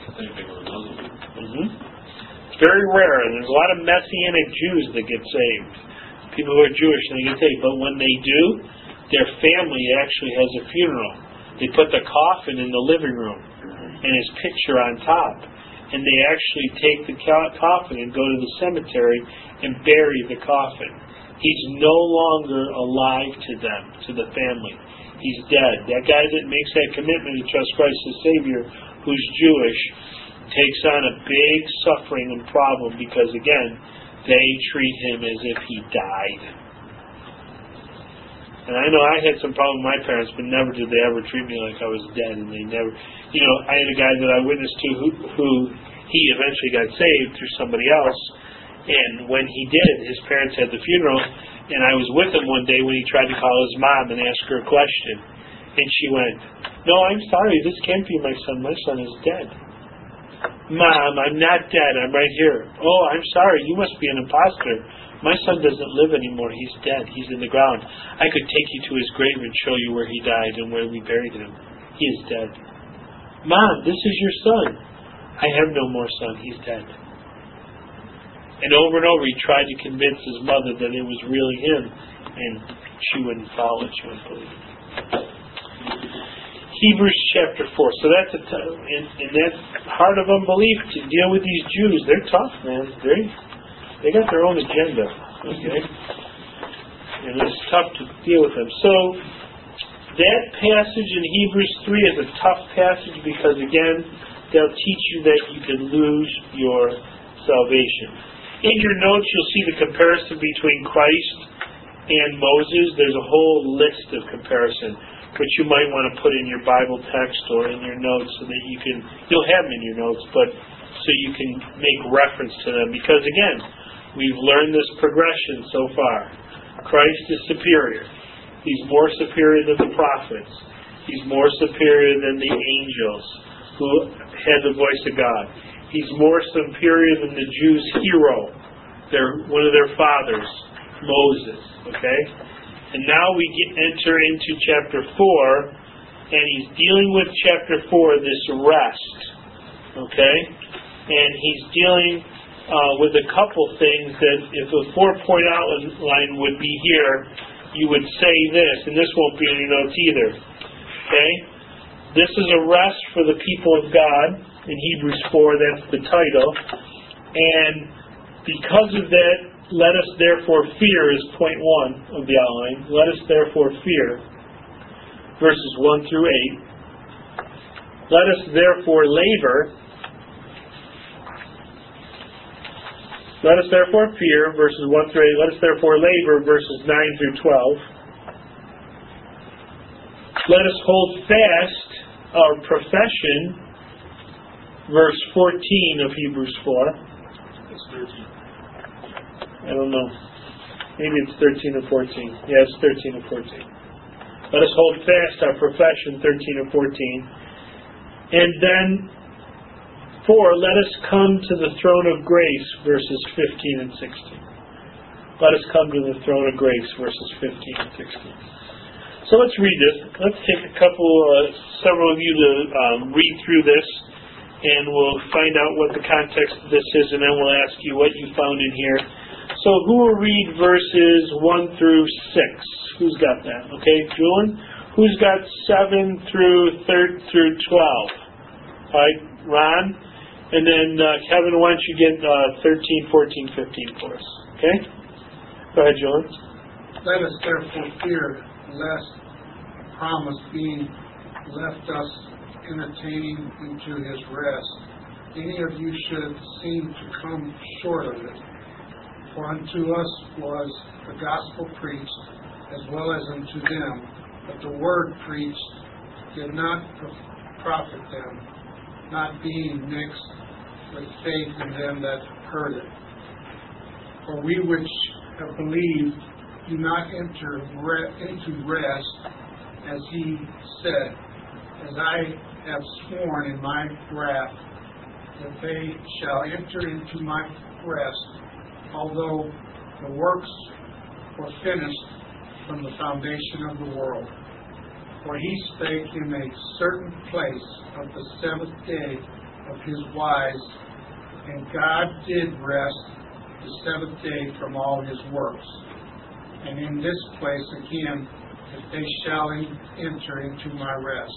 It's very rare, and there's a lot of Messianic Jews that get saved. People who are Jewish, and they get saved. But when they do, their family actually has a funeral. They put the coffin in the living room and his picture on top. And they actually take the coffin and go to the cemetery and bury the coffin. He's no longer alive to them, to the family. He's dead. That guy that makes that commitment to trust Christ as Savior, who's Jewish, takes on a big suffering and problem because, again, they treat him as if he died. And I know I had some problem with my parents, but never did they ever treat me like I was dead. And they never, I had a guy that I witnessed to who he eventually got saved through somebody else. And when he did, his parents had the funeral, and I was with him one day when he tried to call his mom and ask her a question. And she went, "No, I'm sorry, this can't be my son. My son is dead." "Mom, I'm not dead. I'm right here." "Oh, I'm sorry. You must be an imposter. My son doesn't live anymore. He's dead. He's in the ground. I could take you to his grave and show you where he died and where we buried him. He is dead." "Mom, this is your son." "I have no more son. He's dead." And over he tried to convince his mother that it was really him, and she wouldn't follow it. She wouldn't believe it. Hebrews chapter 4. So that's in that heart of unbelief to deal with these Jews. They're tough, man. They got their own agenda, okay? And it's tough to deal with them. So that passage in Hebrews 3 is a tough passage because, again, they'll teach you that you can lose your salvation. In your notes, you'll see the comparison between Christ and Moses. There's a whole list of comparison, which you might want to put in your Bible text or in your notes so that you'll have them in your notes, but so you can make reference to them. Because, again, we've learned this progression so far. Christ is superior. He's more superior than the prophets. He's more superior than the angels who had the voice of God. He's more superior than the Jews' hero, one of their fathers, Moses. Okay? And now we enter into chapter 4, and he's dealing with chapter 4, this rest. Okay? And he's dealing with a couple things that if a 4-point outline would be here, you would say this, and this won't be in your notes either. Okay? This is a rest for the people of God. In Hebrews 4, that's the title. And because of that, let us therefore fear is point 1 of the outline. Let us therefore fear, verses 1 through 8. Let us therefore labor. Let us therefore fear, verses 1 through 8. Let us therefore labor, verses 9 through 12. Let us hold fast our profession, verse 14 of Hebrews 4. It's 13. I don't know. Maybe it's 13 or 14. Yeah, it's 13 or 14. Let us hold fast our profession, 13 or 14. And then 4, let us come to the throne of grace, verses 15 and 16. Let us come to the throne of grace, verses 15 and 16. So let's read this. Let's take several of you to read through this, and we'll find out what the context of this is, and then we'll ask you what you found in here. So who will read verses 1 through 6? Who's got that? Okay, Julian? Who's got 7 through 12? All right, Ron, and then Kevin, why don't you get 13, 14, 15 for us, okay? Go ahead, John. Let us therefore fear, lest promise being left us entertaining into his rest, any of you should seem to come short of it. For unto us was the gospel preached, as well as unto them, but the word preached did not profit them, not being mixed with faith in them that heard it. For we which have believed do not enter into rest, as he said, as I have sworn in my wrath, that they shall enter into my rest, although the works were finished from the foundation of the world. For he spake in a certain place of the seventh day of his wise, and God did rest the seventh day from all his works. And in this place again, that they shall enter into my rest.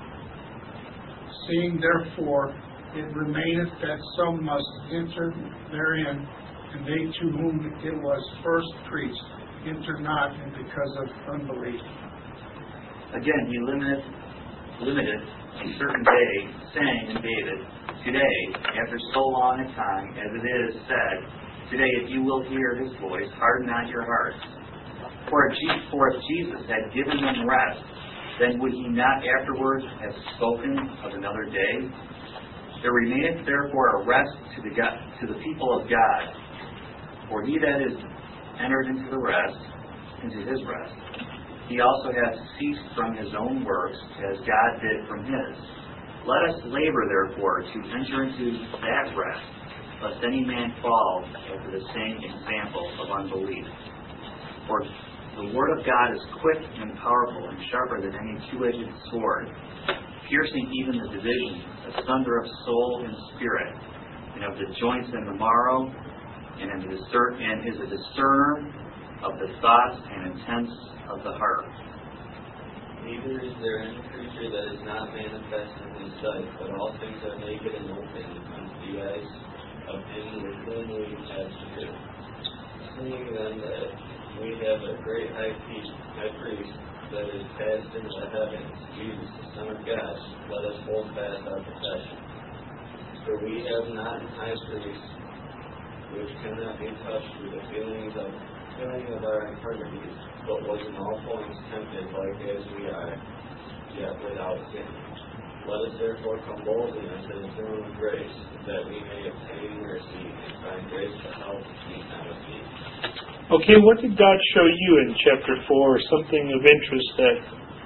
Seeing therefore it remaineth that some must enter therein, and they to whom it was first preached enter not, and because of unbelief. Again, he limited a certain day, saying in David, today, after so long a time, as it is said, today if you will hear his voice, harden not your hearts. For if Jesus had given them rest, then would he not afterwards have spoken of another day? There remaineth therefore a rest to the people of God. For he that is entered into his rest, he also hath ceased from his own works, as God did from his. Let us labor therefore to enter into that rest, lest any man fall after the same example of unbelief. For the word of God is quick and powerful and sharper than any two-edged sword, piercing even the division, asunder of soul and spirit, and of the joints and the marrow, and is a discerner of the thoughts and intents of the heart. Neither is there any creature that is not manifest in his sight, but all things are naked and open unto the eyes of him with whom we have to do. Seeing then that we have a great high priest that is passed into the heavens, Jesus, the Son of God, let us hold fast our profession. For we have not a high priest which cannot be touched with the feeling of our infirmities, but was in all points tempted like as we are, yet without sin. Let us therefore come boldly unto the throne of grace, that we may obtain mercy and find grace to help in time of need. Okay, what did God show you in chapter 4, or something of interest that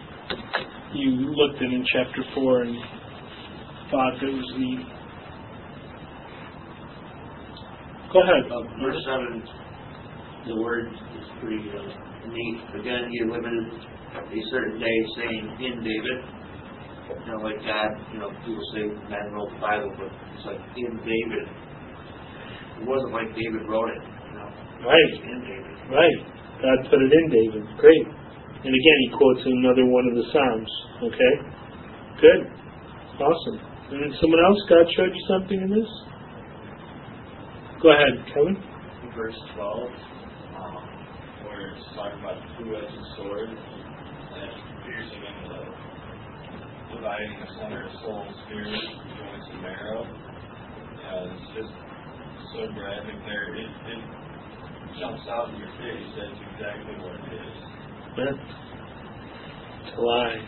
you looked at in chapter 4 and thought that was neat? Go ahead. Verse 7, the word is pretty neat. Again, he limited a certain day, saying in David. Like God, people say man wrote the Bible, but it's like in David. It wasn't like David wrote it. Right. In David. Right. God put it in David. Great. And again, he quotes another one of the Psalms. Okay? Good. Awesome. And then someone else, God showed you something in this? Go ahead, Kevin. In verse 12, where it's talking about two-edged sword, and piercing into the dividing asunder of soul and spirit, joints and marrow. It's just so graphic there. It jumps out in your face. That's exactly what it is. Yeah. It's a lie.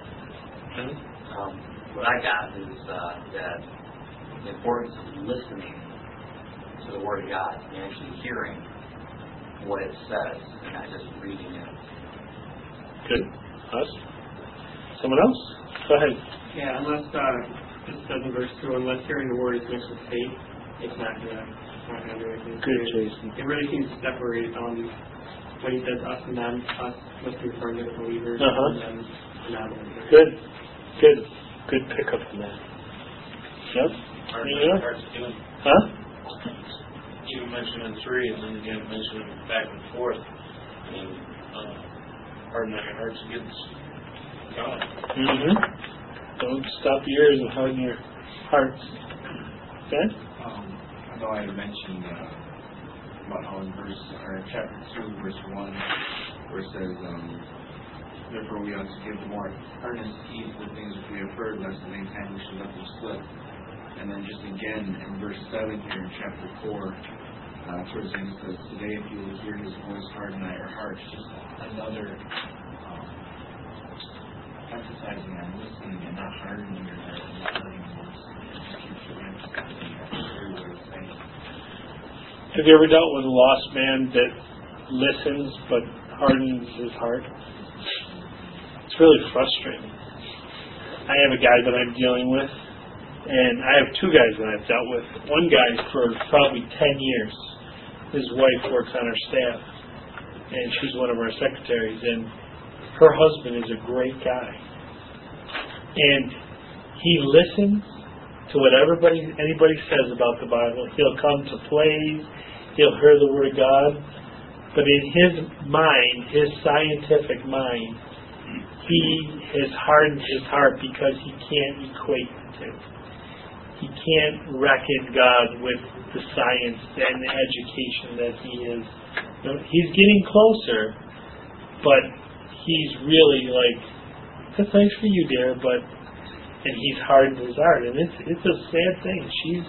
What I got is that the importance of listening to the Word of God and actually hearing what it says and not just reading it. Good. Us? Someone else? Go ahead. Yeah, unless, it says in verse 2, unless hearing the Word is mixed with faith, it's not going to do anything. Good, Jason. It really seems to separate when he says us and them. Us must be referring to believers, Uh-huh. and them to non-believers. Good. Good. Good pickup on that. Yep. Huh? Even mentioning three, and then again mentioning back and forth. And harden not your hearts against God. Mm-hmm. Don't stop your ears and harden your hearts. Okay? I know I had mentioned about how in chapter 2, verse 1, where it says, therefore we ought to give more earnest heed to the things which we have heard, lest at any time we should let them slip. And then just again in verse 7 here in chapter 4, towards the end it says, today if you will hear his voice, harden not your hearts. Just another emphasizing on listening and not hardening your heart and not letting them listen. Just keep your emphasizing that. That's very what it's saying. Have you ever dealt with a lost man that listens but hardens his heart? It's really frustrating. I have a guy that I'm dealing with, and I have two guys that I've dealt with. One guy for probably 10 years. His wife works on our staff, and she's one of our secretaries, and her husband is a great guy. And he listens to what anybody says about the Bible. He'll come to plays, he'll hear the Word of God, but in his mind, his scientific mind, he has hardened his heart because he can't equate the two. He can't reckon God with the science and the education that he is. You know, he's getting closer, but he's really like, that's nice for you, dear, and he's hardened his heart, and it's a sad thing.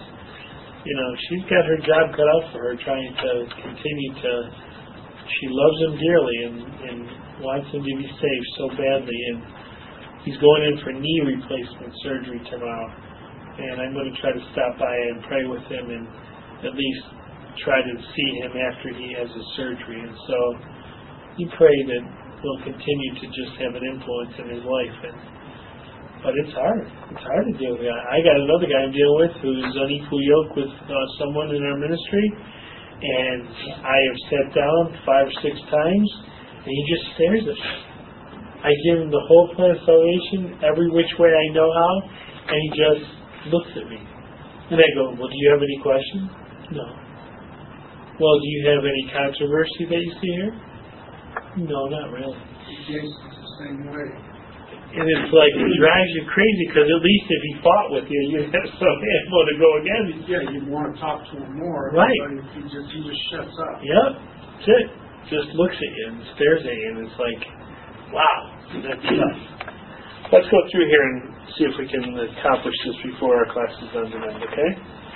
She's got her job cut out for her, trying to continue to. She loves him dearly and wants him to be saved so badly, and he's going in for knee replacement surgery tomorrow. And I'm going to try to stop by and pray with him and at least try to see him after he has his surgery. And so you pray that we'll continue to just have an influence in his life. But it's hard. It's hard to deal with. I got another guy I'm dealing with who's unequal yoke with someone in our ministry, and I have sat down 5 or 6 times, and he just stares at me. I give him the whole plan of salvation, every which way I know how, and he just looks at me. And I go, well, do you have any questions? No. Well, do you have any controversy that you see here? No, not really. Jason's the same way. And it's like, it drives you crazy, because at least if he fought with you, you'd have some ammo to go against. Yeah, you'd want to talk to him more. Right. But he just shuts up. Yep. That's it. Just looks at you and stares at you, and it's like, wow, that's tough. Let's go through here and see if we can accomplish this before our class is done tonight, okay?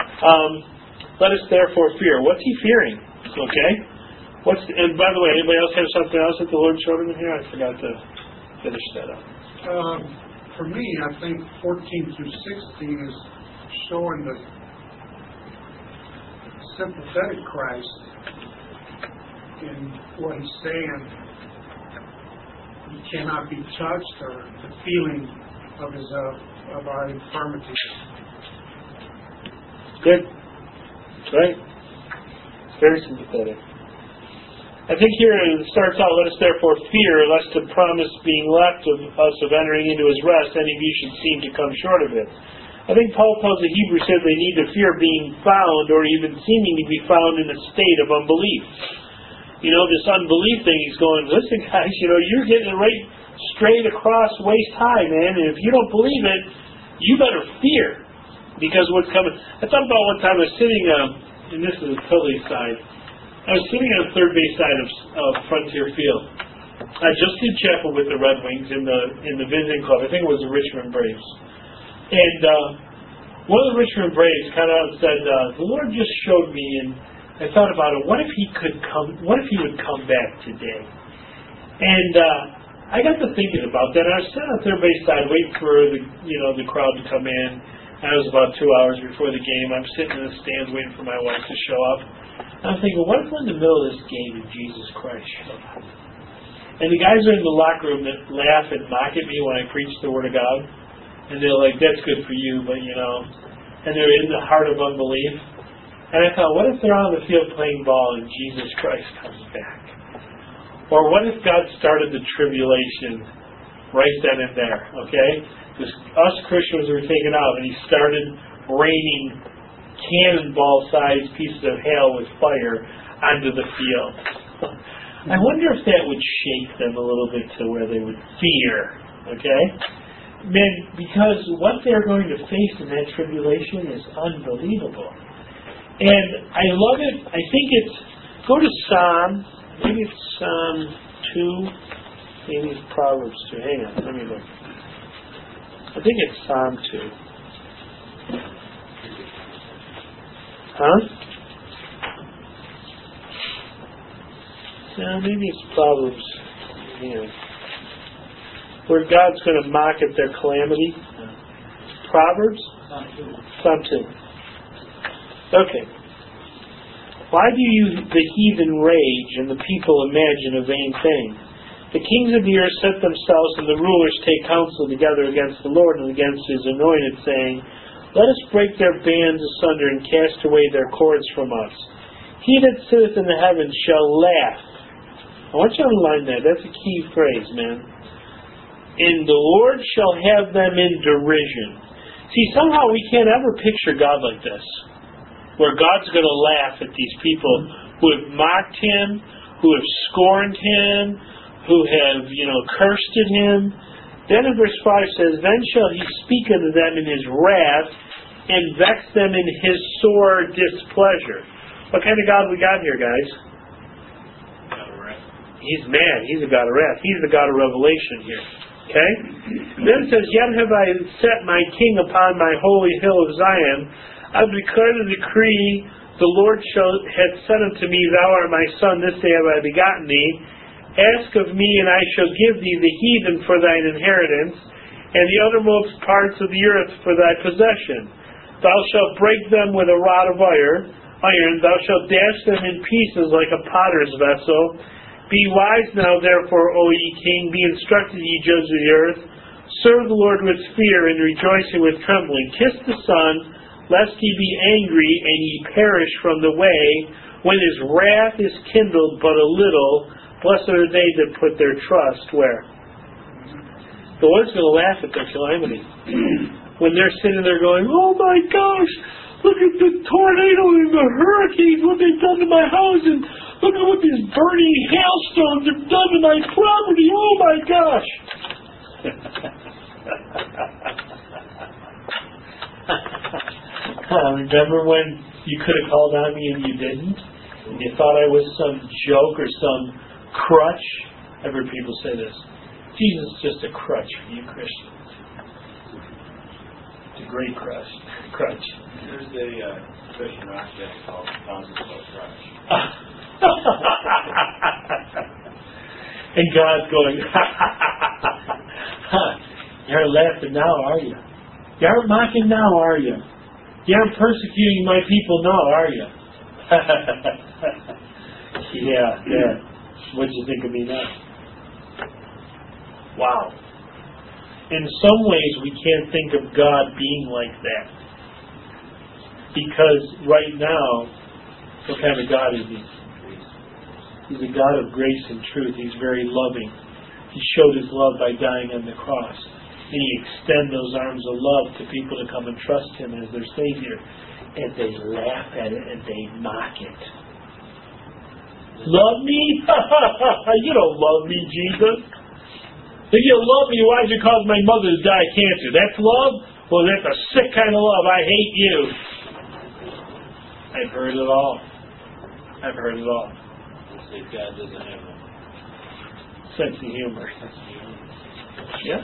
Let us therefore fear. What's he fearing? Okay? And by the way, anybody else have something else that the Lord showed him here? I forgot to finish that up. For me, I think 14 through 16 is showing the sympathetic Christ in what he's saying. He cannot be touched, or the feeling of our infirmities. Good. That's right. It's very sympathetic. I think here it starts out, let us therefore fear, lest the promise being left of us of entering into his rest, any of you should seem to come short of it. I think Paul tells the Hebrews that they need to fear being found, or even seeming to be found, in a state of unbelief. This unbelief thing, he's going, listen guys, you're getting it right straight across waist high, man, and if you don't believe it, you better fear, because what's coming. I thought about one time I was sitting, and this is a totally aside, I was sitting on the third base side of Frontier Field. I just did chapel with the Red Wings in the visiting club. I think it was the Richmond Braves. And one of the Richmond Braves kind of said, the Lord just showed me, and I thought about it, what if he would come back today? And I got to thinking about that. I was sitting on third base side waiting for the crowd to come in. It was about 2 hours before the game. I'm sitting in the stands waiting for my wife to show up. I'm thinking, what if in the middle of this game Jesus Christ showed up? And the guys are in the locker room that laugh and mock at me when I preach the Word of God. And they're like, that's good for you, but and they're in the heart of unbelief. And I thought, what if they're on the field playing ball and Jesus Christ comes back? Or what if God started the tribulation right then and there, okay? Because us Christians were taken out, and he started raining cannonball-sized pieces of hail with fire onto the field. I wonder if that would shake them a little bit to where they would fear, okay? man, because what they're going to face in that tribulation is unbelievable. And I love it. I think it's, go to Psalm, maybe it's Psalm 2, maybe it's Proverbs 2. Hang on, let me look. I think it's Psalm 2. Huh? No, maybe it's Proverbs. Yeah. Where God's going to mock at their calamity. Proverbs? Psalm 2. Okay. Why do the heathen rage and the people imagine a vain thing? The kings of the earth set themselves, and the rulers take counsel together against the Lord and against His anointed, saying, Let us break their bands asunder and cast away their cords from us. He that sitteth in the heavens shall laugh. I want you to underline that. That's a key phrase, man. And the Lord shall have them in derision. See, somehow we can't ever picture God like this, where God's going to laugh at these people who have mocked Him, who have scorned Him, who have, cursed at Him. Then in verse 5 says, Then shall He speak unto them in His wrath, and vex them in His sore displeasure. What kind of God we got here, guys? God of wrath. He's mad. He's a God of wrath. He's the God of revelation here. Okay? Then it says, Yet have I set my king upon my holy hill of Zion. I have declared a decree, the Lord hath said unto me, Thou art my son, this day have I begotten thee. Ask of me, and I shall give thee the heathen for thine inheritance, and the uttermost parts of the earth for thy possession. Thou shalt break them with a rod of iron, thou shalt dash them in pieces like a potter's vessel. Be wise now, therefore, O ye king, be instructed, ye judges of the earth. Serve the Lord with fear, and rejoicing with trembling. Kiss the Son, lest He be angry, and ye perish from the way, when His wrath is kindled but a little. Blessed are they that put their trust where? The Lord's going to laugh at their calamity. When they're sitting there going, Oh my gosh, look at the tornado and the hurricanes, what they've done to my house, and look at what these burning hailstones have done to my property. Oh my gosh. Remember when you could have called on me and you didn't? And you thought I was some joke or some crutch? I've heard people say this. Jesus is just a crutch for you Christians. It's a great crutch. There's a Christian rock band called Thousands of Crutch. And God's going, You aren't laughing now, are you? You aren't mocking now, are you? You aren't persecuting my people now, are you? Yeah. What do you think of me now? Wow. In some ways, we can't think of God being like that. Because right now, what kind of God is He? He's a God of grace and truth. He's very loving. He showed His love by dying on the cross. And He extends those arms of love to people to come and trust Him as their Savior. And they laugh at it and they mock it. Love me? You don't love me, Jesus. If you love me, why'd you cause my mother to die of cancer? That's love? Well, that's a sick kind of love. I hate you. I've heard it all. Say God doesn't have a Sense of humor. Yeah.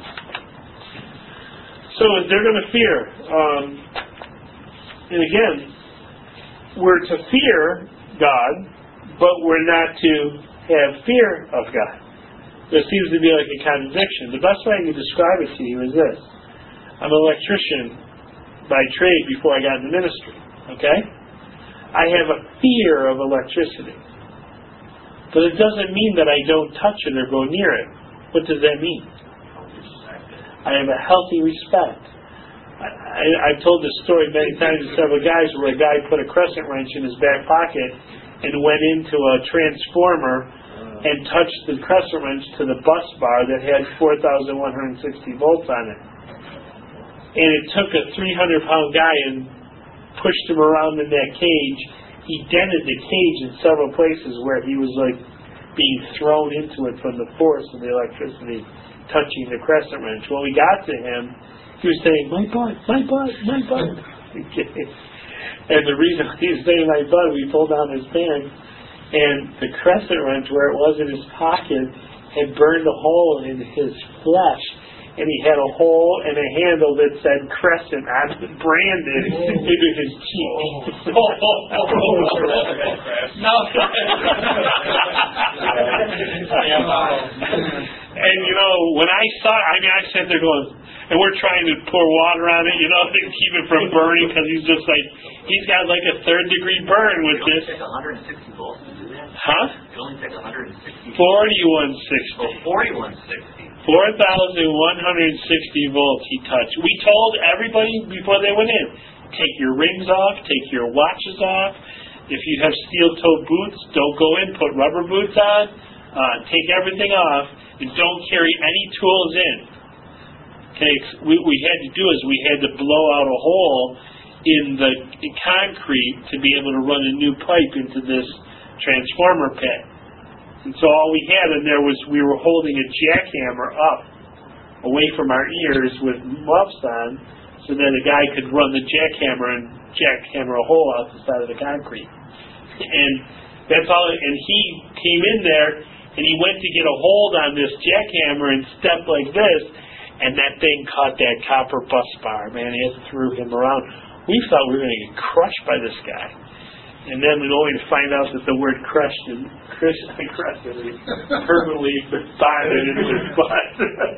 So they're going to fear. And again, we're to fear God, but we're not to have fear of God. There seems to be like a contradiction. The best way I can describe it to you is this. I'm an electrician by trade before I got into ministry. Okay? I have a fear of electricity. But it doesn't mean that I don't touch it or go near it. What does that mean? I have a healthy respect. I've told this story many times to several guys where a guy put a crescent wrench in his back pocket and went into a transformer and touched the crescent wrench to the bus bar that had 4,160 volts on it. And it took a 300-pound guy and pushed him around in that cage. He dented the cage in several places where he was like being thrown into it from the force of the electricity touching the crescent wrench. When we got to him, he was saying, my butt, my butt, my butt. Okay. And the reason he was saying my butt, we pulled down his pants, and the crescent wrench, where it was in his pocket, had burned a hole in his flesh. And he had a hole and a handle that said Crescent on it, branded into his cheek. And when I saw it, I sat there going, and we're trying to pour water on it, to keep it from burning, because he's just like, he's got like a 3rd-degree burn with this. It only takes 160 volts to do that? Huh? It only takes 160 volts. 4160. Oh, 4160. 4,160 volts he touched. We told everybody before they went in, take your rings off, take your watches off. If you have steel-toed boots, don't go in, put rubber boots on. Take everything off, and don't carry any tools in. Okay, what we had to do is we had to blow out a hole in the concrete to be able to run a new pipe into this transformer pit. And so all we had in there was we were holding a jackhammer up away from our ears with muffs on so that a guy could run the jackhammer and jackhammer a hole out the side of the concrete. And that's all. And he came in there and he went to get a hold on this jackhammer and stepped like this, and that thing caught that copper bus bar, man. It threw him around. We thought we were going to get crushed by this guy. And then we only find out that the word Christian is permanently bonded into his butt.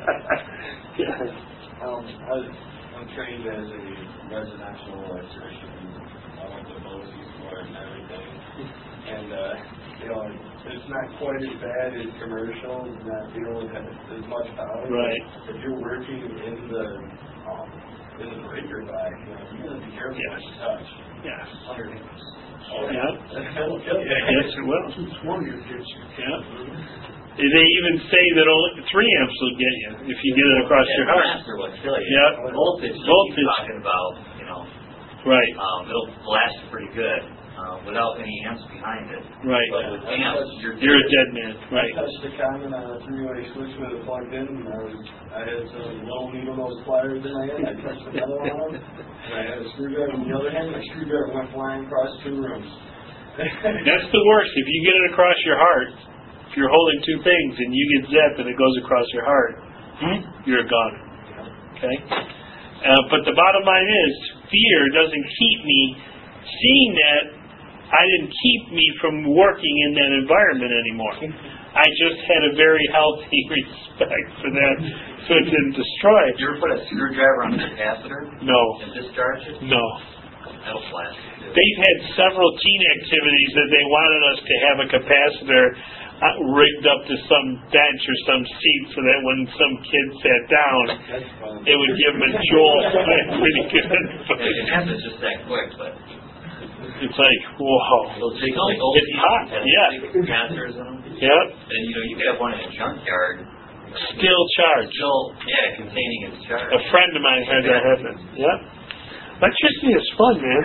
I'm trained as a residential electrician. I went to Moses for it and everything. And, it's not quite as bad as commercial, not dealing with as much power. Right. If you're working in the breaker box, you got to be careful what you touch. Yes. Underneath. Yeah. That'll kill you. Yes, it will. 220 will get you. Yeah. They even say that only 3 amps will get you if you get it across your heart. Faster will kill you. Yeah. Voltage. You're talking about, Right. It'll blast pretty good without any amps behind it. Right. But with amps, you're a dead man. Right. I touched the common on a 3-way switch with it plugged in, and I had some little needle nose pliers in my hand. I touched another one, and I had a screwdriver in the other hand, and my screwdriver went flying across 2 rooms. That's the worst. If you get it across your heart, if you're holding 2 things and you get zapped and it goes across your heart, you're a goner. Okay? But the bottom line is, fear doesn't keep me seeing that. I didn't keep me from working in that environment anymore. I just had a very healthy respect for that, so it didn't destroy it. You ever put a screwdriver on a capacitor? No. And discharge it? No. That'll blast it too. They've had several teen activities that they wanted us to have a capacitor rigged up to some bench or some seat so that when some kid sat down, it would give them a jolt. Pretty good. And it's just that quick, but it's like, whoa. those big old It's hot, yeah. big capacitors in them. Yep. And you could have one in a junkyard. Still charged. Containing its charge. A friend of mine had that happen. Yep. Electricity is fun, man.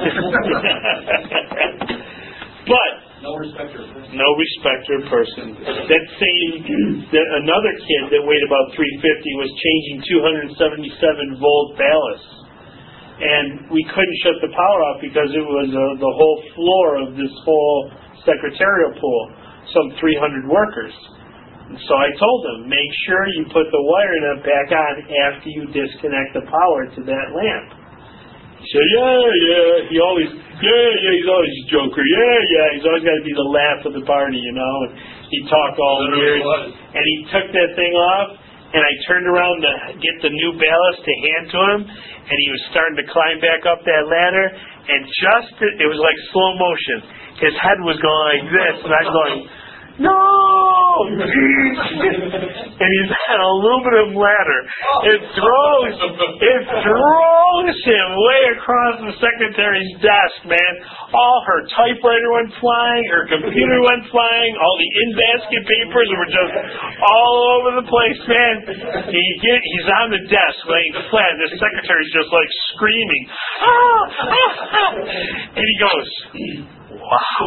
But No respecter of person. no respecter of person. That another kid that weighed about 350 was changing 277 volt ballasts, and we couldn't shut the power off because it was the whole floor of this whole secretarial pool, some 300 workers. And so I told him, make sure you put the wire nut back on after you disconnect the power to that lamp. He said, yeah, he's always a joker, he's always got to be the laugh of the party, and he'd talk all weird, and he took that thing off, and I turned around to get the new ballast to hand to him, and he was starting to climb back up that ladder, and it was like slow motion. His head was going like this, and I'm going, no! And he's on an aluminum ladder. It throws him way across the secretary's desk, man. All her typewriter went flying, her computer went flying, all the in-basket papers were just all over the place, man. He's on the desk laying flat, and the secretary's just like screaming, and he goes, wow.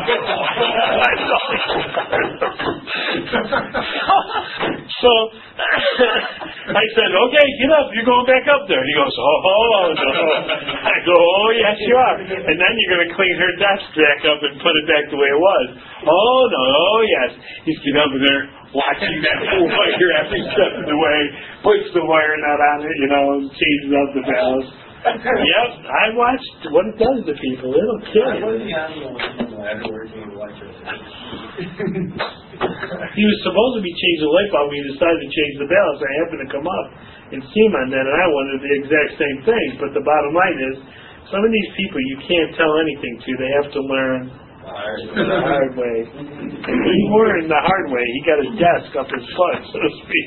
So I said, okay, get up. You're going back up there. He goes, oh, no. I go, oh, yes, you are. And then you're going to clean her desk back up and put it back the way it was. Oh, no, oh, yes. He's been over there watching that wire every step of the way, puts the wire nut on it, changes out the valves. Yep, I watched what it does to people. It'll kill you. He was supposed to be changing the light bulb. He decided to change the valves. I happened to come up and see him on that, and I wanted the exact same thing. But the bottom line is, some of these people you can't tell anything to. They have to learn the hard way. He learned the hard way. He got his desk up his butt, so to speak.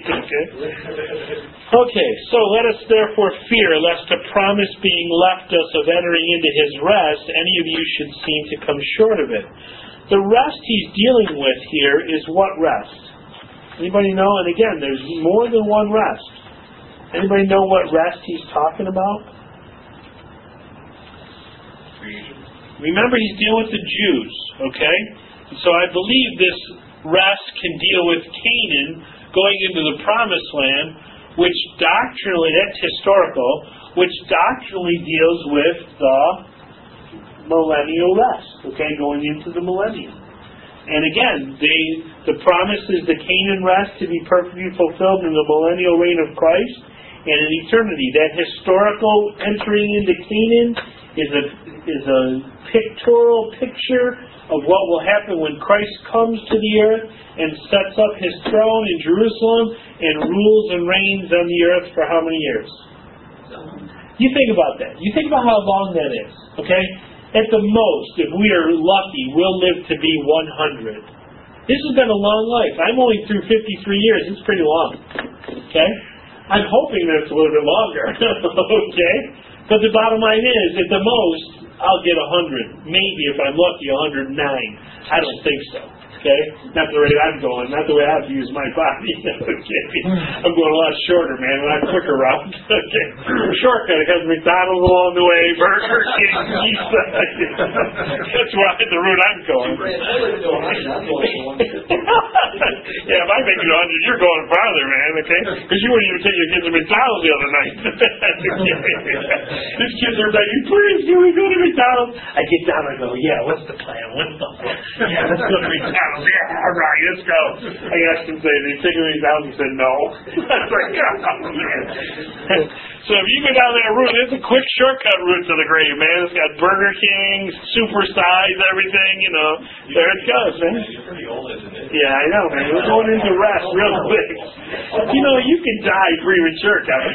Okay, so let us therefore fear, lest a promise being left us of entering into his rest, any of you should seem to come short of it. The rest he's dealing with here is what rest? Anybody know? And again, there's more than one rest. Anybody know what rest he's talking about? Remember, he's dealing with the Jews, okay? So I believe this rest can deal with Canaan going into the Promised Land, which doctrinally, that's historical, which doctrinally deals with the millennial rest, okay, going into the millennium. And again, the promise is the Canaan rest to be perfectly fulfilled in the millennial reign of Christ and in eternity. That historical entering into Canaan is a pictorial picture of what will happen when Christ comes to the earth and sets up his throne in Jerusalem and rules and reigns on the earth for how many years? You think about that. You think about how long that is, okay? At the most, if we are lucky, we'll live to be 100. This has been a long life. I'm only through 53 years. It's pretty long, okay? I'm hoping that it's a little bit longer, okay? But the bottom line is, at the most, I'll get 100. Maybe, if I'm lucky, 109. I don't think so. Okay? Not the way I'm going. Not the way I have to use my body. Okay? I'm going a lot shorter, man. A lot quicker route. Okay? Shortcut. It has McDonald's along the way, Burger King, pizza. That's the route I'm going. Yeah, if I make it 100, you're going farther, man. Okay? Because you wouldn't even take your kids to McDonald's the other night. These kids are like, please, can we go to McDonald's? I get down and I go, yeah, what's the plan? What's the plan? Yeah, let's go to McDonald's. Yeah, all right, let's go. I asked him, they take me down, he said no. I was like, oh, man. So if you go down that route, it's a quick shortcut route to the grave, man. It's got Burger King, supersize, everything, there it goes, man. You're pretty old, isn't it? Yeah, I know, man. We're going into rest real quick. You can die premature, Kevin.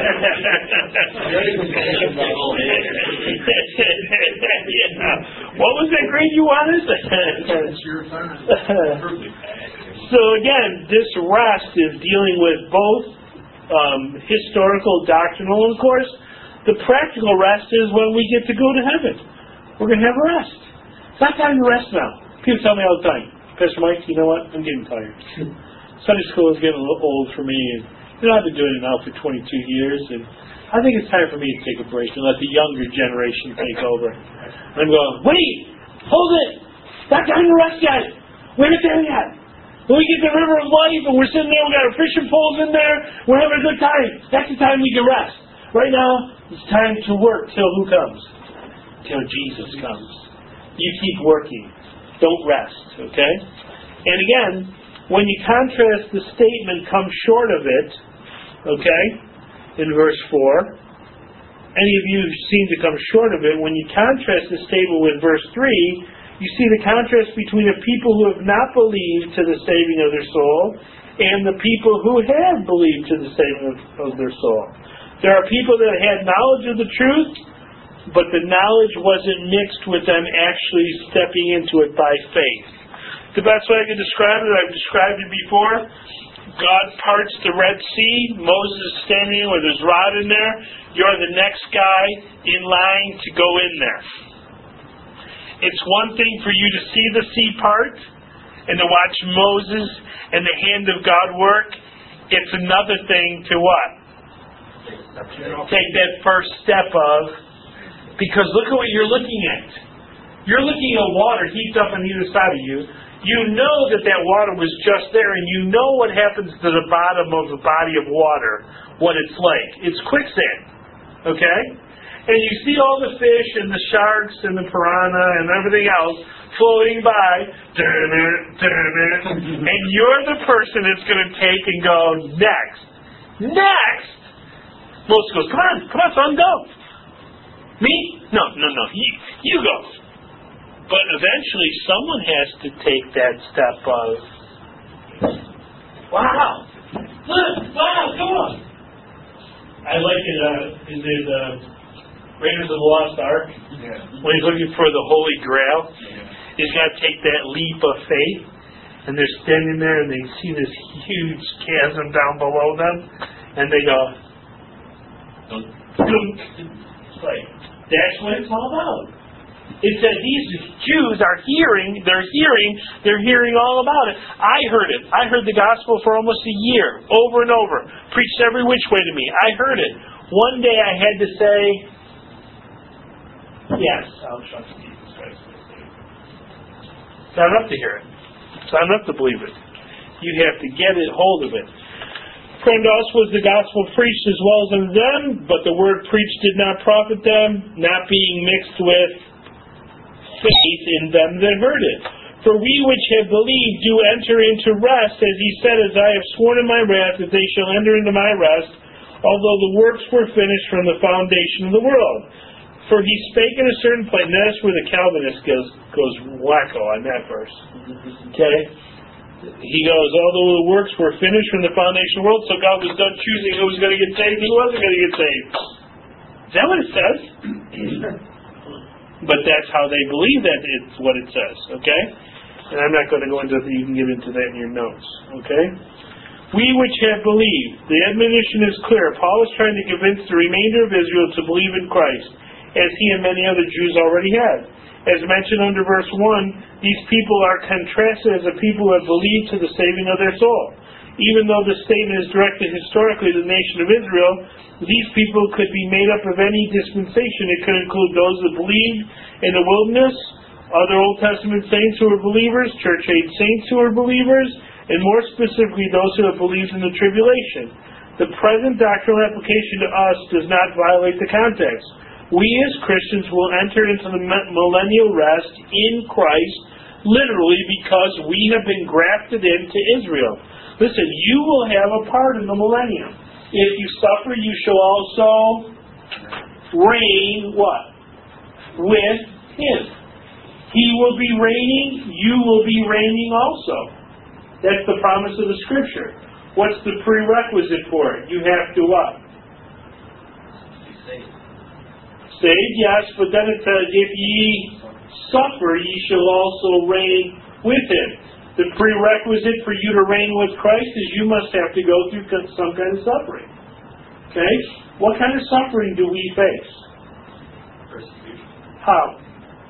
What was that grade you wanted? It's your time. So again, this rest is dealing with both historical, doctrinal, and of course, the practical rest is when we get to go to heaven. We're going to have a rest. It's not time to rest now. People tell me all the time, Pastor Mike, you know what? I'm getting tired. Sunday school is getting a little old for me, and I've been doing it now for 22 years, and I think it's time for me to take a break and let the younger generation take over. And I'm going, wait! Hold it! Not time to rest yet! We're not there yet! When we get to the river of life and we're sitting there, we got our fishing poles in there, we're having a good time. That's the time we can rest. Right now, it's time to work till who comes? Till Jesus comes. You keep working. Don't rest, okay? And again, when you contrast the statement, come short of it, okay, in verse 4, any of you seem to come short of it, when you contrast the statement with verse 3, you see the contrast between the people who have not believed to the saving of their soul and the people who have believed to the saving of their soul. There are people that had knowledge of the truth, but the knowledge wasn't mixed with them actually stepping into it by faith. The best way I can describe it, I've described it before, God parts the Red Sea, Moses is standing with his rod in there, you're the next guy in line to go in there. It's one thing for you to see the sea part and to watch Moses and the hand of God work. It's another thing to what? Take that first step of, because look at what you're looking at. You're looking at water heaped up on either side of you. You know that water was just there, and you know what happens to the bottom of a body of water, what it's like. It's quicksand. Okay? And you see all the fish and the sharks and the piranha and everything else floating by, and you're the person that's going to take and go, next. Next? Moses goes, come on, son, go. Me? No, you go. But eventually someone has to take that step of, wow, come on. I like it, is it Raiders of the Lost Ark? Yeah. When he's looking for the Holy Grail, Yeah. he's got to take that leap of faith, and they're standing there and they see this huge chasm down below them, and they go, it's like, that's what it's all about. It said these Jews are hearing all about it. I heard it. I heard the gospel for almost a year, over and over. Preached every which way to me. I heard it. One day I had to say, yes, I'll trust Jesus Christ. It's not enough to hear it. It's not enough to believe it. You have to get hold of it. For unto us was the gospel preached as well as unto them, but the word preached did not profit them, not being mixed with faith in them that heard it. For we which have believed do enter into rest, as he said, as I have sworn in my wrath that they shall enter into my rest, although the works were finished from the foundation of the world. For he spake in a certain place. Notice where the Calvinist goes wacko on that verse. Okay? He goes, although the works were finished from the foundation of the world, so God was done choosing who was going to get saved, who wasn't going to get saved. Is that what it says? But that's how they believe that it's what it says, okay? And I'm not going to go into it, you can get into that in your notes, okay? We which have believed, the admonition is clear. Paul is trying to convince the remainder of Israel to believe in Christ, as he and many other Jews already had. As mentioned under verse 1, these people are contrasted as a people who have believed to the saving of their soul. Even though the statement is directed historically to the nation of Israel, these people could be made up of any dispensation. It could include those that believed in the wilderness, other Old Testament saints who were believers, church-age saints who were believers, and more specifically those who have believed in the tribulation. The present doctrinal application to us does not violate the context. We as Christians will enter into the millennial rest in Christ, literally because we have been grafted into Israel. Listen, you will have a part in the millennium. If you suffer, you shall also reign what? With Him. He will be reigning, you will be reigning also. That's the promise of the Scripture. What's the prerequisite for it? You have to what? Saved, yes, but then it says, if ye suffer, ye shall also reign with Him. The prerequisite for you to reign with Christ is you must have to go through some kind of suffering. Okay? What kind of suffering do we face? Persecution. How?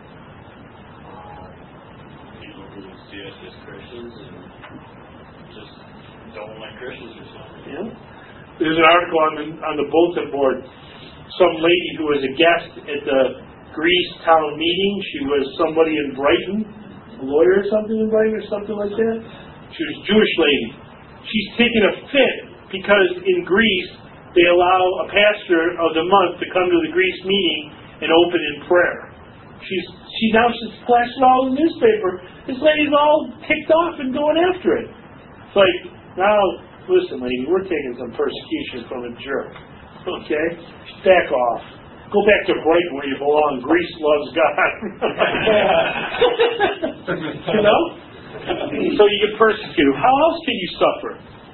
People who see us as Christians and just don't like Christians or something. Yeah. There's an article on the bulletin board. Some lady who was a guest at the Greece town meeting. She was somebody in Brighton, a lawyer or something in Brighton or something like that. She was a Jewish lady. She's taking a fit because in Greece they allow a pastor of the month to come to the Greece meeting and open in prayer. She's now splashed it all in the newspaper. This lady's all ticked off and going after it. It's like, now, listen lady, we're taking some persecution from a jerk. Okay? Back off. Go back to Brighton where you belong. Greece loves God. You know? So you get persecuted. How else can you suffer?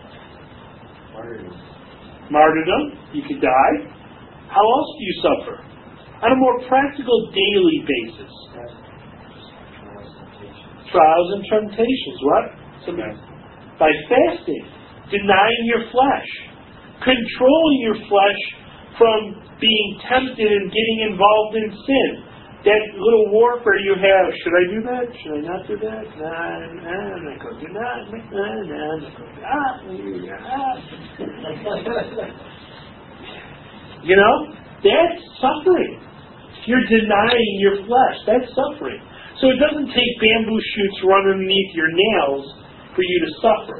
Martyrdom. You could die. How else do you suffer? On a more practical daily basis. Trials and temptations. What? By fasting. Denying your flesh. Controlling your flesh from being tempted and getting involved in sin. That little warfare you have. Should I do that? Should I not do that? Nah, I'm not going to do that. I'm not going to do that. You know? That's suffering. You're denying your flesh. That's suffering. So it doesn't take bamboo shoots run underneath your nails for you to suffer.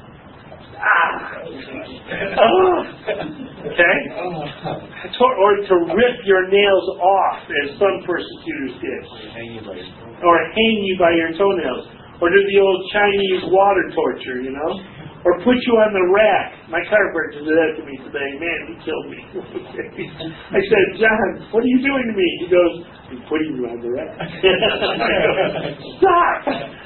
Okay? Or to rip your nails off, as some persecutors did. Or hang you by your toenails. Or do the old Chinese water torture, Or put you on the rack. My chiropractor did that to me today. Man, he killed me. I said, John, what are you doing to me? He goes, I'm putting you on the rack. Stop!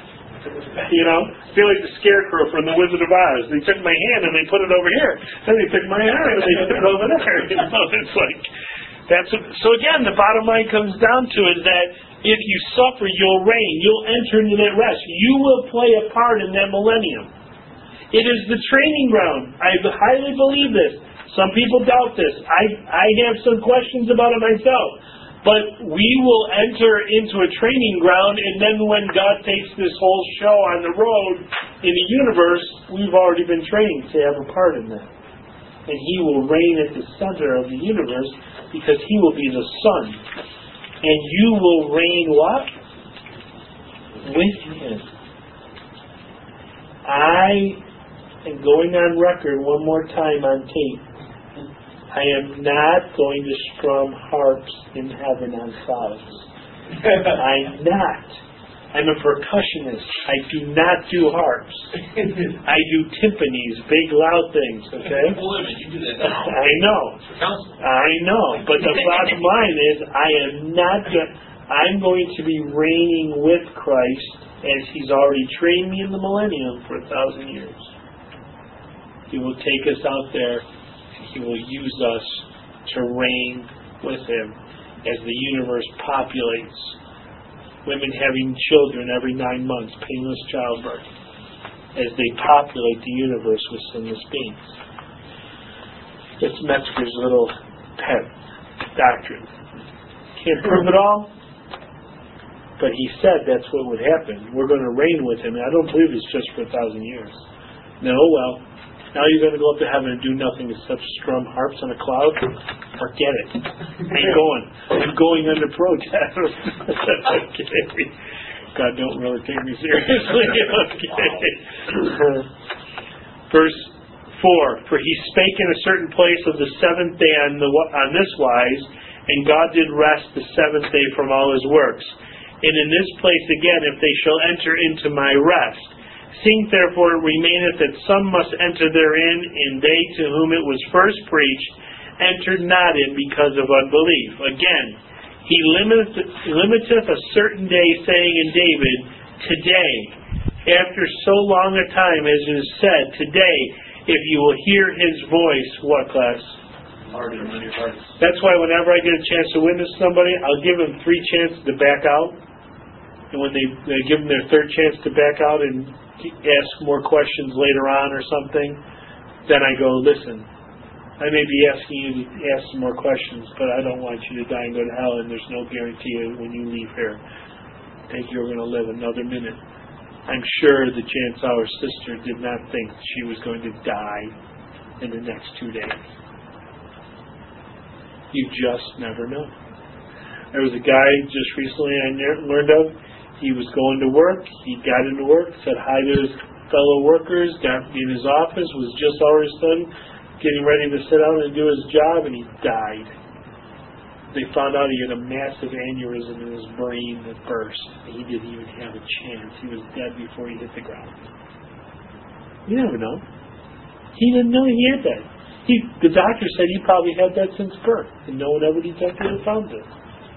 Feel like the scarecrow from the Wizard of Oz. They took my hand and they put it over here. Then they took my arm and they put it over there. It's like, so again, the bottom line comes down to is that if you suffer, you'll reign. You'll enter into that rest. You will play a part in that millennium. It is the training ground. I highly believe this. Some people doubt this. I have some questions about it myself. But we will enter into a training ground, and then when God takes this whole show on the road in the universe, we've already been trained to have a part in that. And He will reign at the center of the universe because He will be the sun. And you will reign what? With Him. I am going on record one more time on tape. I am not going to strum harps in heaven on clouds. I'm not. I'm a percussionist. I do not do harps. I do timpanis, big loud things, okay? You do that. I know. I know. But the bottom line is I'm going to be reigning with Christ as He's already trained me in the millennium for 1,000 years. He will take us out there. He will use us to reign with Him as the universe populates. Women having children every 9 months, painless childbirth, as they populate the universe with sinless beings. It's Metzger's little pet doctrine. Can't prove it all, but he said that's what would happen. We're going to reign with Him, and I don't believe it's just for 1,000 years. No, well, now you're going to go up to heaven and do nothing except strum harps on a cloud? Forget it. I ain't going. I'm going under protest. Okay. God don't really take me seriously. Okay. Verse 4, For He spake in a certain place of the seventh day on this wise, and God did rest the seventh day from all His works. And in this place again, if they shall enter into my rest, seeing therefore it remaineth that some must enter therein, and they to whom it was first preached entered not in because of unbelief. Again, He limiteth a certain day, saying in David, Today, after so long a time as it is said, Today, if you will hear His voice, what class? Harden on your hearts. That's why whenever I get a chance to witness somebody, I'll give them 3 chances to back out. And when they give them their 3rd chance to back out and ask more questions later on or something, then I go, listen, I may be asking you to ask some more questions, but I don't want you to die and go to hell, and there's no guarantee when you leave here that you're going to live another minute. I'm sure that Jan Sauer's sister did not think she was going to die in the next 2 days. You just never know. There was a guy just recently I learned of. He was going to work. He got into work, said hi to his fellow workers, got in his office, was just all of a sudden getting ready to sit down and do his job, and he died. They found out he had a massive aneurysm in his brain that burst. He didn't even have a chance. He was dead before he hit the ground. You never know. He didn't know he had that. The doctor said he probably had that since birth, and no one ever detected or found it.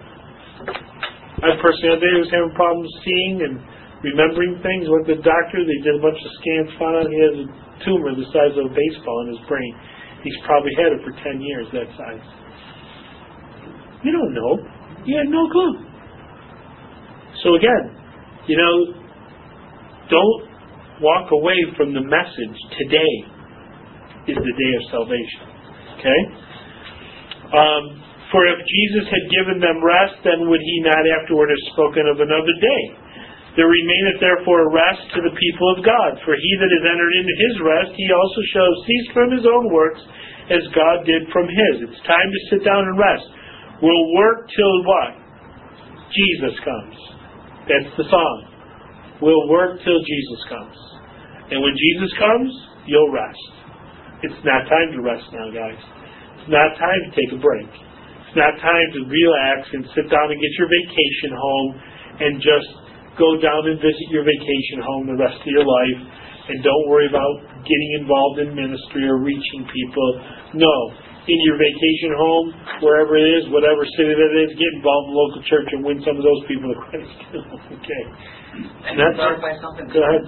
I personally was having problems seeing and remembering things. Went to the doctor. They did a bunch of scans. Found out he has a tumor the size of a baseball in his brain. He's probably had it for 10 years, that size. You don't know. You had no clue. So again, don't walk away from the message. Today is the day of salvation. Okay? For if Jesus had given them rest, then would He not afterward have spoken of another day? There remaineth therefore a rest to the people of God. For he that is entered into His rest, he also shall cease from his own works, as God did from His. It's time to sit down and rest. We'll work till what? Jesus comes. That's the song. We'll work till Jesus comes. And when Jesus comes, you'll rest. It's not time to rest now, guys. It's not time to take a break. It's not time to relax and sit down and get your vacation home and just go down and visit your vacation home the rest of your life and don't worry about getting involved in ministry or reaching people. No. In your vacation home, wherever it is, whatever city that is, get involved in the local church and win some of those people to Christ. Okay. And to clarify something, go ahead.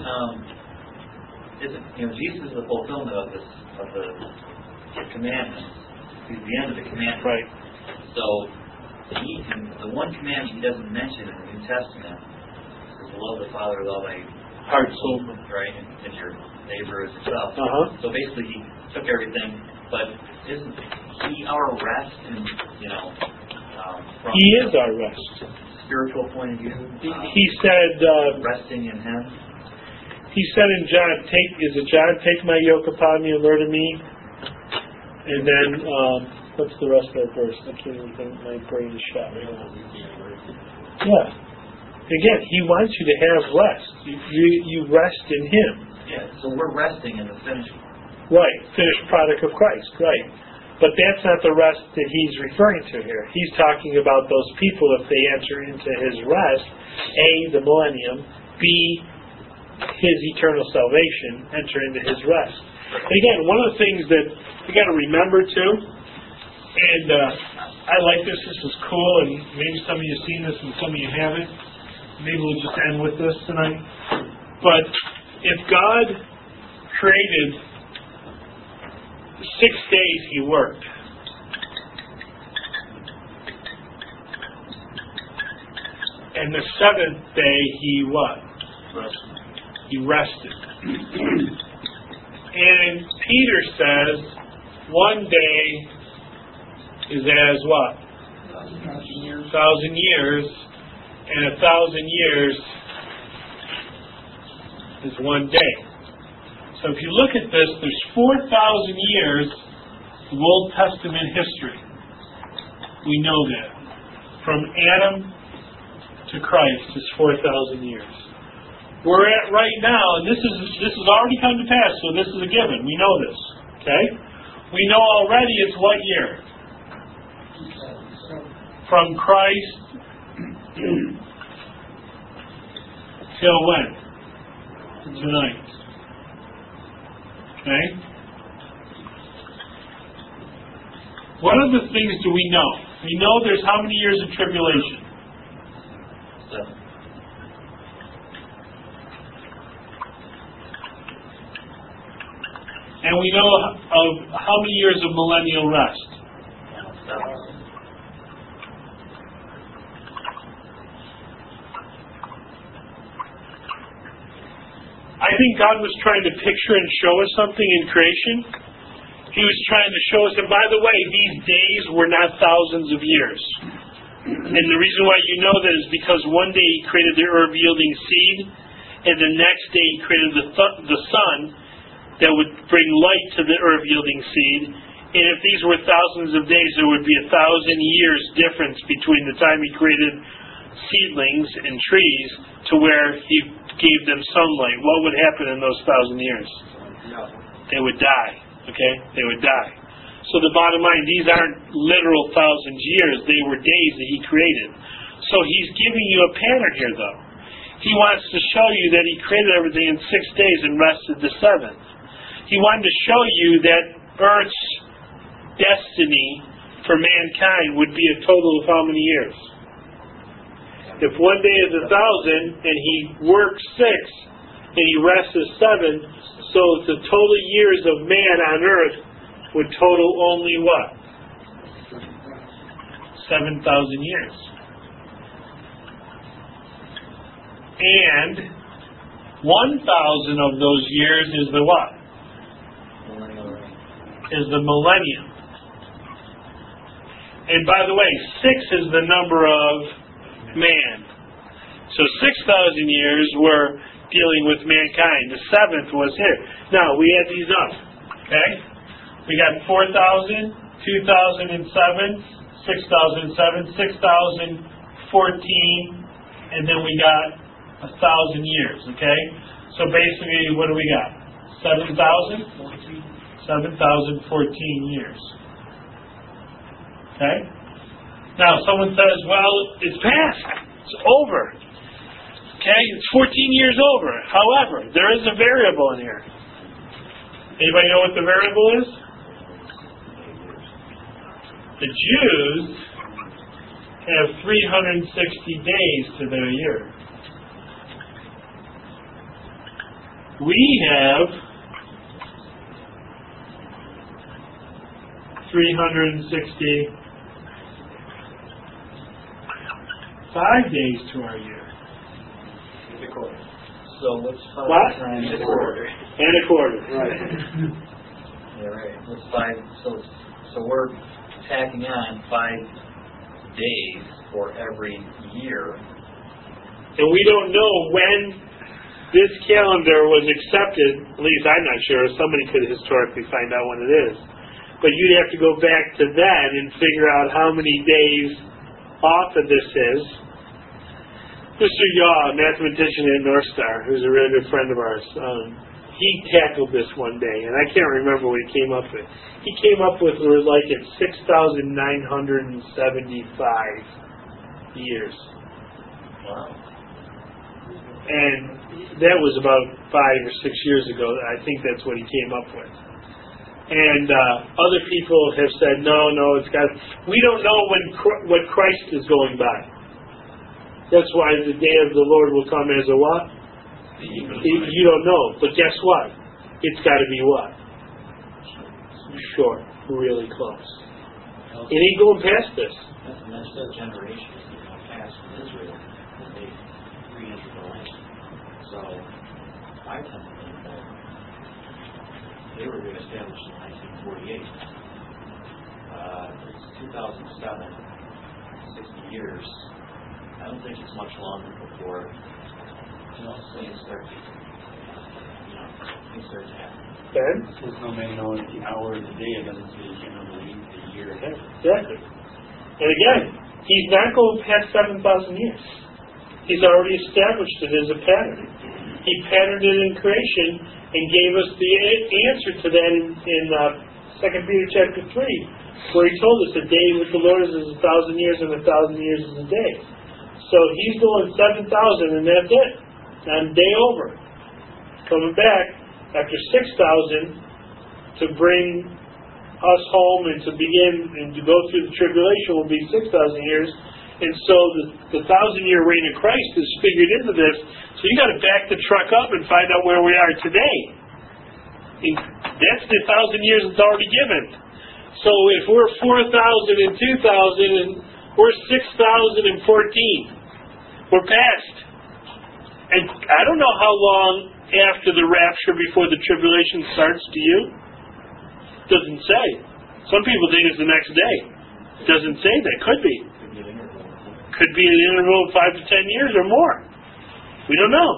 Jesus is the fulfillment of the commandments. He's the end of the commandment. Right. So the one commandment he doesn't mention in the New Testament is to love the Father with all thy Heart, soul, right, and your neighbor as yourself. Uh-huh. So basically, he took everything, but isn't he our rest? And from He is our rest. spiritual point of view, He said, resting in Him. He said in John, take my yoke upon me and learn of me. And then, what's the rest of that verse? I can't even think, my brain is shot right now. Yeah. Again, He wants you to have rest. You rest in Him. Yeah, so we're resting in the finished. Right, finished product of Christ, right. But that's not the rest that He's referring to here. He's talking about those people if they enter into His rest, A, the millennium, B, His eternal salvation, enter into His rest. And again, one of the things that we got to remember too, and I like this is cool, and maybe some of you have seen this and some of you haven't. Maybe we'll just end with this tonight. But if God created 6 days, He worked. And the 7th day, He what? He rested. And Peter says, 1 day is as what? 1,000 years. And 1,000 years is 1 day. So if you look at this, there's 4,000 years of Old Testament history. We know that. From Adam to Christ is 4,000 years. We're at right now, and this has already come to pass, so this is a given. We know this. Okay? We know already it's what year? From Christ till when? Tonight. Okay? What other things do we know? We know there's how many years of tribulation? 7. And we know of how many years of millennial rest? 7. I think God was trying to picture and show us something in creation. He was trying to show us, and by the way, these days were not thousands of years. And the reason why you know that is because one day He created the herb-yielding seed, and the next day He created the sun that would bring light to the herb-yielding seed. And if these were thousands of days, there would be 1,000 years difference between the time He created seedlings and trees to where He gave them sunlight. What would happen in those 1,000 years? They would die. Okay? They would die. So the bottom line, these aren't literal thousands of years. They were days that He created. So He's giving you a pattern here, though. He wants to show you that He created everything in 6 days and rested the 7th. He wanted to show you that Earth's destiny for mankind would be a total of how many years? If 1 day is 1,000 and He works 6 and He rests 7, so the total years of man on earth would total only what? 7,000 years. And 1,000 of those years is the what? Is the millennium. And by the way, 6 is the number of man. So 6,000 years were dealing with mankind. The 7th was here. Now, we add these up. Okay? We got 4,000, 2,007, 6,007, 6,014, and then we got 1,000 years, okay? So basically, what do we got? 7,000? 7,014 years. Okay? Now, someone says, well, it's past. It's over. Okay? It's 14 years over. However, there is a variable in here. Anybody know what the variable is? The Jews have 360 days to their year. We have 365 days to our year. So what's 5 What? times a quarter? And a quarter, right. Yeah, right. What's 5? So we're tacking on 5 days for every year. And we don't know when this calendar was accepted. At least I'm not sure. Somebody could historically find out when it is. But you'd have to go back to then and figure out how many days off of this is. Mr. Yaw, a mathematician at North Star, who's a really good friend of ours, he tackled this one day, and I can't remember what he came up with. He came up with, we're like at 6,975 years. Wow. And that was about 5 or 6 years ago. I think that's what he came up with. And other people have said, no, it's got. We don't know what Christ is going by. That's why the day of the Lord will come as a what? You don't know. But guess what? It's got to be what? Short. Really close. It ain't going past this. That's the generations that come past from Israel when they re-entered the land. So I tend to think that they were reestablished in 1948. It's 2007, 60 years. I don't think it's much longer before things start to happen. Ben? There's no man knowing the hour of the day. It doesn't say you can't know the week, the year ahead. Exactly. And again, he's not going past 7,000 years. He's already established it as a pattern. He patterned it in creation and gave us the answer to that in 2 Peter chapter 3, where he told us a day with the Lord is 1,000 years and 1,000 years is a day. So he's going 7,000 and that's it. And day over. Coming back after 6,000 to bring us home and to begin and to go through the tribulation will be 6,000 years. And so the 1,000-year reign of Christ is figured into this. So you got to back the truck up and find out where we are today. And that's the 1,000 years that's already given. So if we're 4,000 and 2,000 and we're 6,014, we're past. And I don't know how long after the rapture before the tribulation starts, do you? Doesn't say. Some people think it's the next day. Doesn't say that. Could be. Could be an interval of 5 to 10 years or more. We don't know.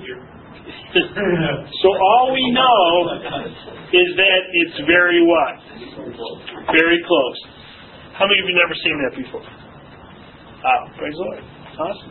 So all we know is that it's very what? Very close. How many of you never seen that before? Wow, praise the Lord. Awesome.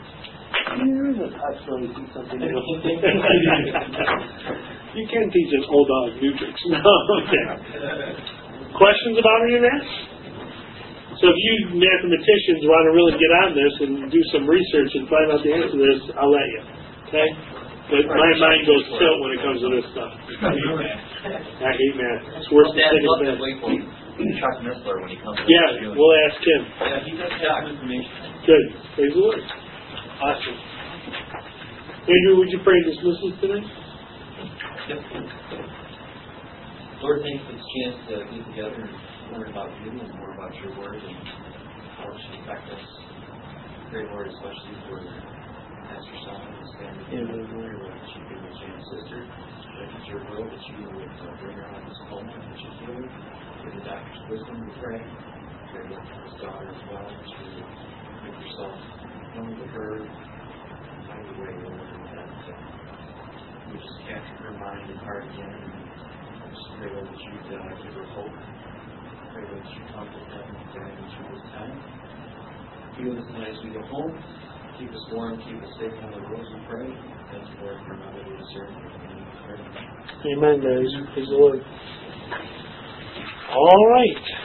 You can teach an old dog new tricks. No, okay. Questions about any of that? So if you mathematicians want to really get on this and do some research and find out the answer to this, I'll let you. Okay? But my mind goes tilt when it comes to this stuff. I hate math. It's worse than taking math. Chuck Missler when he comes. Yeah, we'll ask him. Yeah, he does have information. Good. Praise the Lord. Awesome. Andrew, would you pray and dismiss us today? Yep. Lord, thanks for this chance to get together and learn about you and more about your word and how it should affect us. Pray, Lord, especially for Pastor Simon and his family. Lord, that you give his young sister, that it's your will that you would bring her on this moment, that you heal her. Give the doctor's wisdom, we pray. Pray that for his daughter as well, that you would make yourself known to her. Find a way, Lord, that you just capture her mind and heart again. And just pray, Lord, that you give her hope. Pray, Lord, that you comfort them and guide them through this time. Heal us tonight as we go home. keep us warm, keep us safe on the roads, we pray. Thank you, Lord, for another day to serve you. Amen, guys. Praise the Lord. All right.